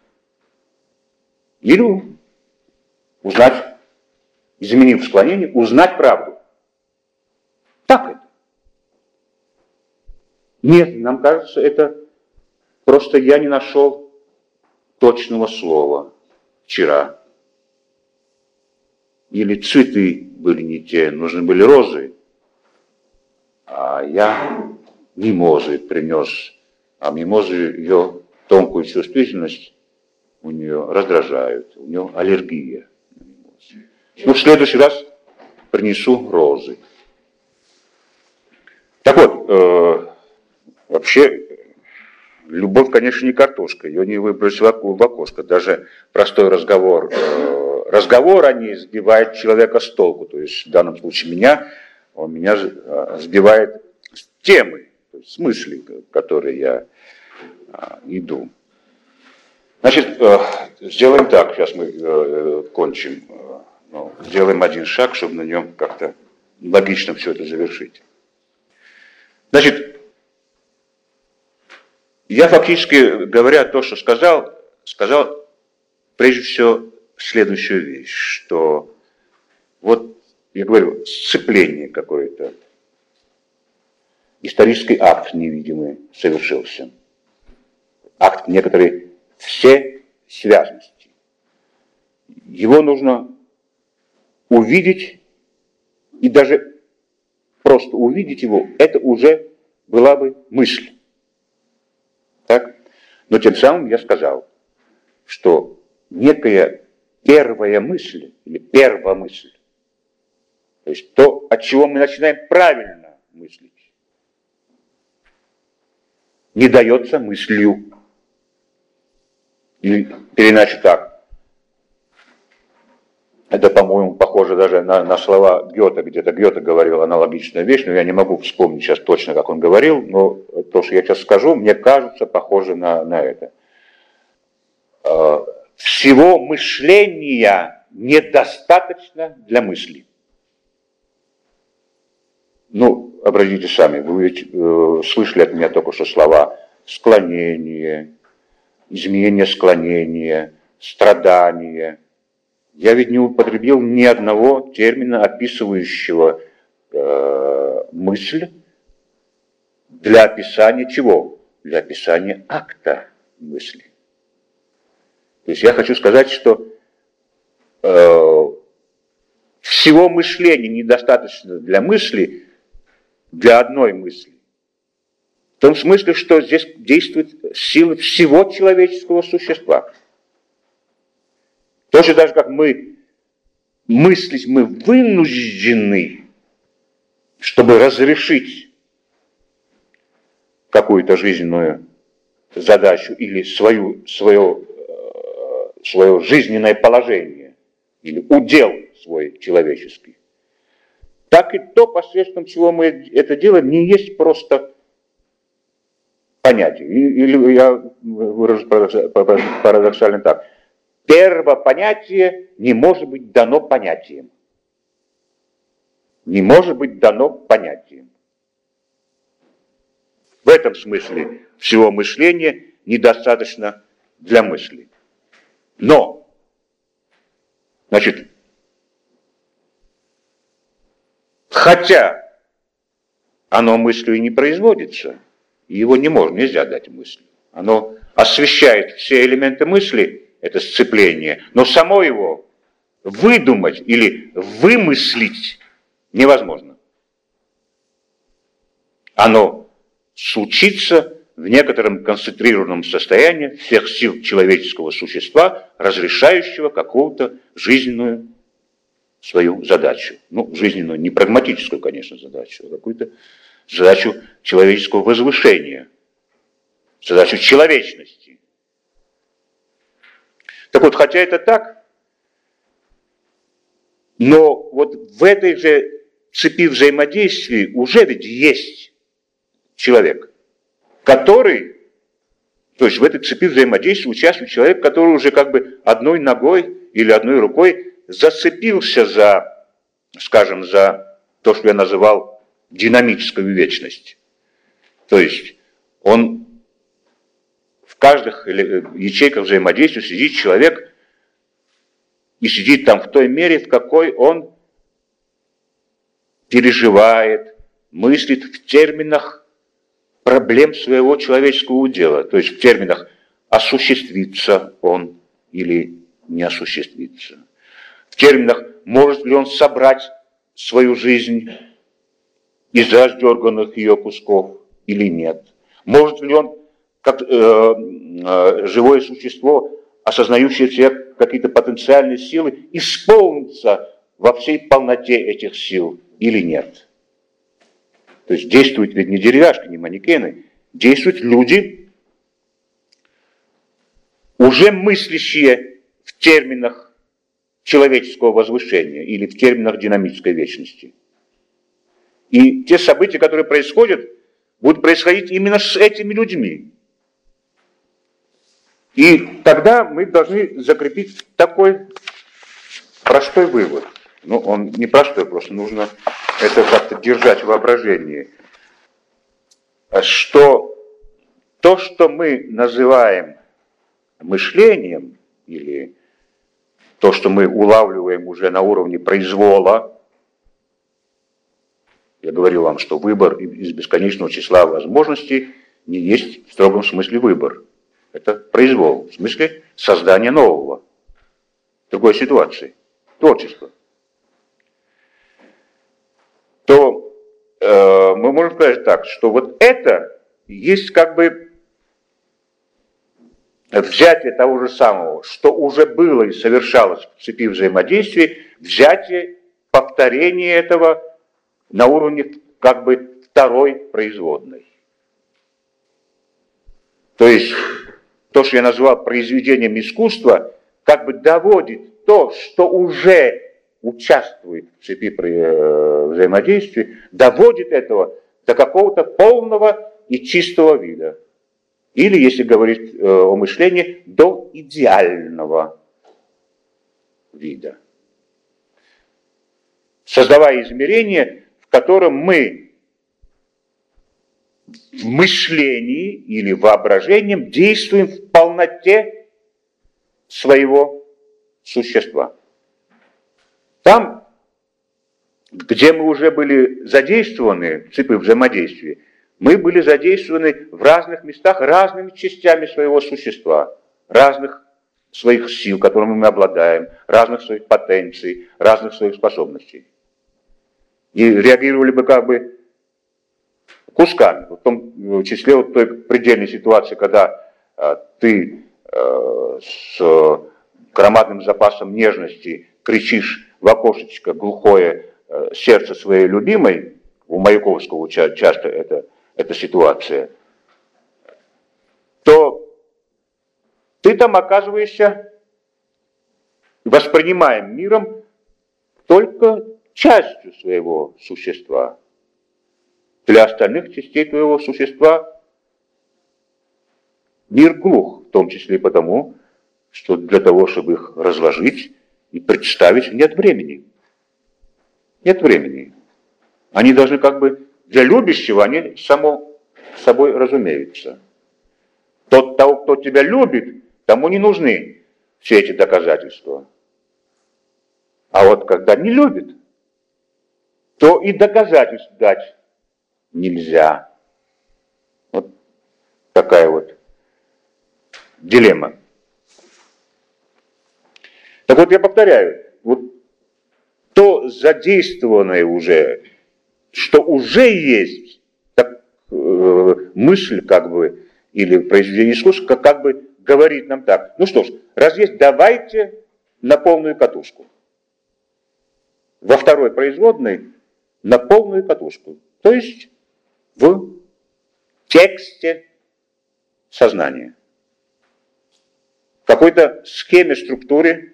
Или узнать, изменив склонение, узнать правду. Так это. Нет, нам кажется, это просто я не нашел точного слова вчера. Или цветы были не те, нужны были розы. А я мимозы принес. А мимозы ее тонкую чувствительность у нее раздражают. У нее аллергия на мимозы. Ну, в следующий раз принесу розы. Так вот, вообще, любовь, конечно, не картошка, ее не выбросить в окошко. Даже простой разговор о ней сбивает человека с толку. То есть в данном случае он меня сбивает с темы, то есть с мыслей, к которой я иду. Значит, сделаем так, сейчас мы кончим. Сделаем один шаг, чтобы на нем как-то логично все это завершить. Значит, я фактически, говоря то, что сказал прежде всего следующую вещь, что вот, я говорю, сцепление какое-то, исторический акт невидимый совершился, акт некоторой всесвязности. Его нужно увидеть, и даже просто увидеть его, это уже была бы мысль. Так? Но тем самым я сказал, что некая первая мысль или первомысль, то есть то, от чего мы начинаем правильно мыслить, не дается мыслью. Или переначе так. Это, по-моему, похоже даже на слова Гёте. Где-то Гёте говорил аналогичную вещь, но я не могу вспомнить сейчас точно, как он говорил, но то, что я сейчас скажу, мне кажется, похоже на это. Всего мышления недостаточно для мысли. Ну, обратите сами, вы ведь слышали от меня только что слова склонение, изменение склонения, страдание. Я ведь не употребил ни одного термина, описывающего мысль для описания чего? Для описания акта мысли. То есть я хочу сказать, что всего мышления недостаточно для мысли, для одной мысли. В том смысле, что здесь действует сила всего человеческого существа. Точно так же, как мы мыслить, мы вынуждены, чтобы разрешить какую-то жизненную задачу или свое жизненное положение, или удел свой человеческий. Так и то, посредством чего мы это делаем, не есть просто понятие. Или я выражу парадоксально так. Первопонятие не может быть дано понятием. Не может быть дано понятием. В этом смысле всего мышления недостаточно для мысли. Но, значит, хотя оно мыслью и не производится, и его нельзя дать мыслью. Оно освещает все элементы мысли, это сцепление, но само его выдумать или вымыслить невозможно. Оно случится в некотором концентрированном состоянии всех сил человеческого существа, разрешающего какую-то жизненную свою задачу. Ну, жизненную, не прагматическую, конечно, задачу, а какую-то задачу человеческого возвышения, задачу человечности. Так вот, хотя это так, но вот в этой же цепи взаимодействия уже ведь есть человек, который, то есть в этой цепи взаимодействия участвует человек, который уже как бы одной ногой или одной рукой зацепился за, скажем, за то, что я называл динамическую вечность. То есть он в каждых ячейках взаимодействия сидит человек и сидит там в той мере, в какой он переживает, мыслит в терминах проблем своего человеческого удела, то есть в терминах осуществится он или не осуществится, в терминах может ли он собрать свою жизнь из раздерганных ее кусков или нет, может ли он как живое существо, осознающее в себе какие-то потенциальные силы, исполниться во всей полноте этих сил или нет. То есть действуют ведь не деревяшки, не манекены, действуют люди, уже мыслящие в терминах человеческого возвышения или в терминах динамической вечности. И те события, которые происходят, будут происходить именно с этими людьми. И тогда мы должны закрепить такой простой вывод. Ну, он не простой, просто нужно это как-то держать в воображении. Что то, что мы называем мышлением, или то, что мы улавливаем уже на уровне произвола, я говорил вам, что выбор из бесконечного числа возможностей не есть в строгом смысле выбор. Это произвол, в смысле создания нового, другой ситуации, творчества. То мы можем сказать так, что вот это есть как бы взятие того же самого, что уже было и совершалось в цепи взаимодействия, взятие, повторение этого на уровне как бы второй производной. То есть то, что я назвал произведением искусства, как бы доводит то, что уже участвует в цепи взаимодействия, доводит этого до какого-то полного и чистого вида. Или, если говорить о мышлении, до идеального вида. Создавая измерение, в котором мы в мышлении или воображением действуем в полноте своего существа. Там, где мы уже были задействованы в цепи взаимодействия, мы были задействованы в разных местах разными частями своего существа, разных своих сил, которыми мы обладаем, разных своих потенций, разных своих способностей. И реагировали бы как бы кусками, в том числе вот той предельной ситуации, когда ты с громадным запасом нежности кричишь в окошечко глухое сердце своей любимой, у Маяковского часто эта ситуация, то ты там оказываешься воспринимаем миром только частью своего существа. Для остальных частей твоего существа мир глух, в том числе и потому, что для того, чтобы их разложить и представить, нет времени. Нет времени. Они должны как бы, для любящего, они само собой разумеются. Того, кто тебя любит, тому не нужны все эти доказательства. А вот когда не любит, то и доказательств дать нельзя. Вот такая вот дилемма. Так вот, я повторяю, вот то задействованное уже, что уже есть, так, мысль как бы, или произведение искусства, как бы говорит нам так. Ну что ж, раз есть, давайте на полную катушку. Во второй производной на полную катушку. То есть в тексте сознания. В какой-то схеме, структуре,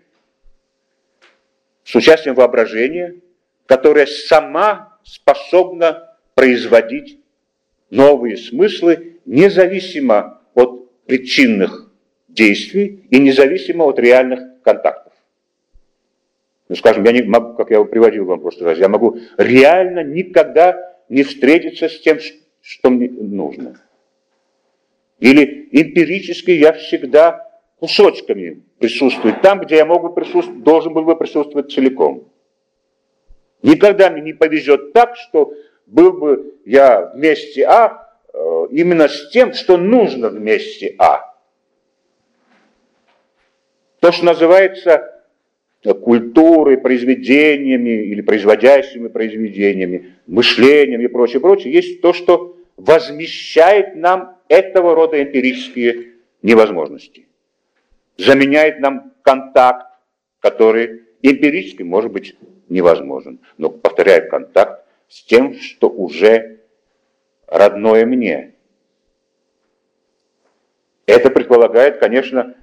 с участием воображения, которая сама способна производить новые смыслы, независимо от причинных действий и независимо от реальных контактов. Ну, скажем, я не могу, как я приводил вам в прошлый раз, я могу реально никогда не встретиться с тем, что мне нужно. Или эмпирически я всегда кусочками присутствую там, где я должен был бы присутствовать целиком. Никогда мне не повезет так, что был бы я в месте А именно с тем, что нужно в месте А. То, что называется культурой, произведениями или производящими произведениями, мышлением и прочее, прочее, есть то, что возмещает нам этого рода эмпирические невозможности. Заменяет нам контакт, который эмпирически может быть невозможен. Но, повторяю, контакт с тем, что уже родное мне. Это предполагает, конечно,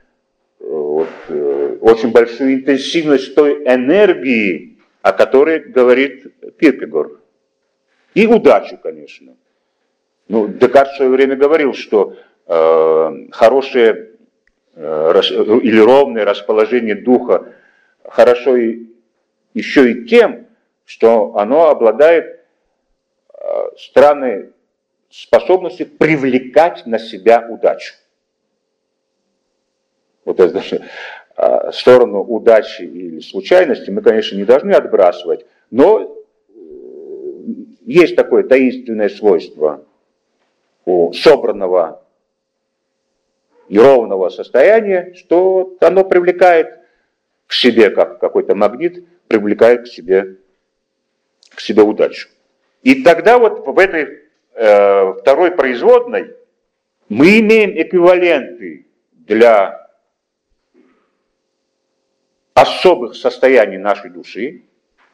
очень большую интенсивность той энергии, о которой говорит Киркегор. И удачу, конечно. Ну, Декарт в свое время говорил, что хорошее или ровное расположение духа хорошо еще и тем, что оно обладает странной способностью привлекать на себя удачу. Вот это сторону удачи или случайности мы, конечно, не должны отбрасывать, но есть такое таинственное свойство у собранного и ровного состояния, что оно привлекает к себе, как какой-то магнит, привлекает к себе удачу. И тогда вот в этой второй производной мы имеем эквиваленты для особых состояний нашей души,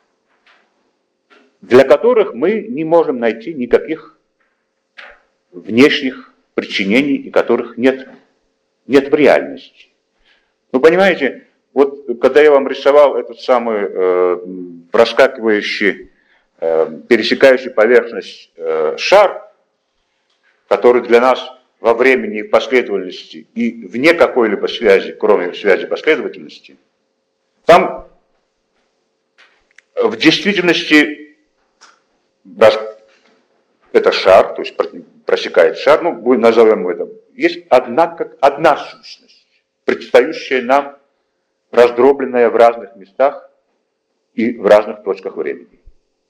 для которых мы не можем найти никаких внешних причинений и которых нет в реальности. Ну, понимаете, вот когда я вам рисовал этот самый проскакивающий, пересекающий поверхность шар, который для нас во времени и в последовательности и вне какой-либо связи, кроме связи последовательности, там в действительности это шар, то есть просекает шар, ну, назовем это, есть одна сущность, предстающая нам, раздробленная в разных местах и в разных точках времени.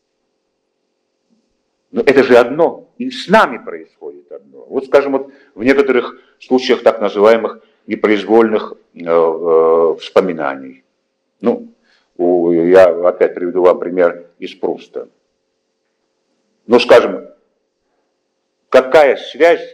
Но это же одно, и с нами происходит одно. Вот, скажем, вот в некоторых случаях так называемых непроизвольных вспоминаний. Ну, я опять приведу вам пример из Пруста. Ну, скажем, какая связь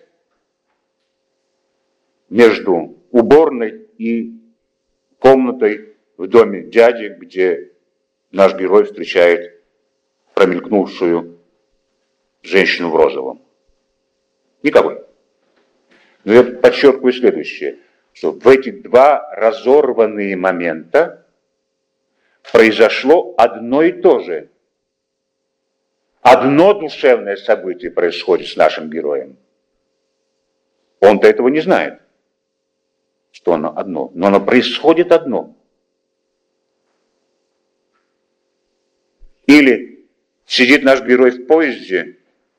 между уборной и комнатой в доме дяди, где наш герой встречает промелькнувшую женщину в розовом? Никакой. Но я подчеркиваю следующее, что в эти два разорванные момента произошло одно и то же. Одно душевное событие происходит с нашим героем. Он-то этого не знает, что оно одно, но оно происходит одно. Или сидит наш герой в поезде,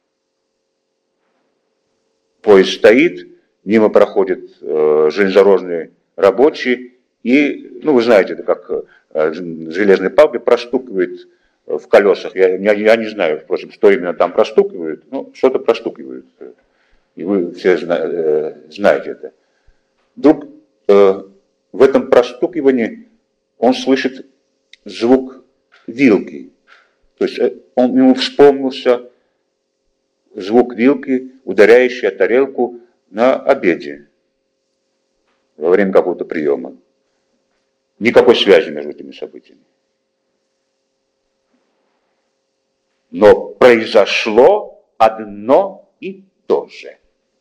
поезд стоит, мимо проходит железнодорожный рабочий, и, ну, вы знаете, это как железной палкой простукивает в колесах, я не знаю, впрочем, что именно там простукивают, но что-то простукивают. И вы все знаете это. Вдруг в этом простукивании он слышит звук вилки. То есть ему вспомнился звук вилки, ударяющей о тарелку на обеде во время какого-то приема. Никакой связи между этими событиями. Но произошло одно и то же.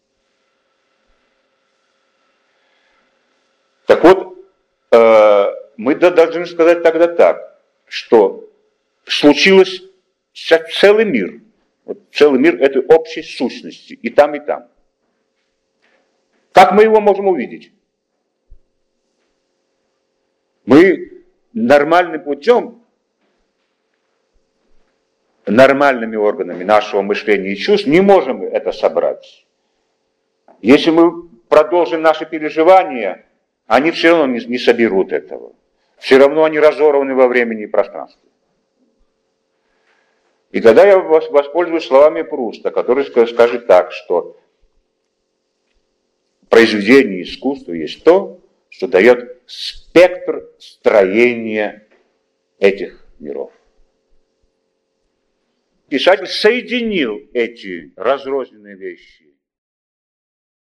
Так вот, мы должны сказать тогда так, что случилось целый мир. Вот целый мир этой общей сущности. И там, и там. Как мы его можем увидеть? Мы нормальным путем, нормальными органами нашего мышления и чувств не можем это собрать. Если мы продолжим наши переживания, они все равно не соберут этого. Все равно они разорваны во времени и пространстве. И тогда я воспользуюсь словами Пруста, который скажет так, что произведение искусства есть то, что дает спектр строения этих миров. Писатель соединил эти разрозненные вещи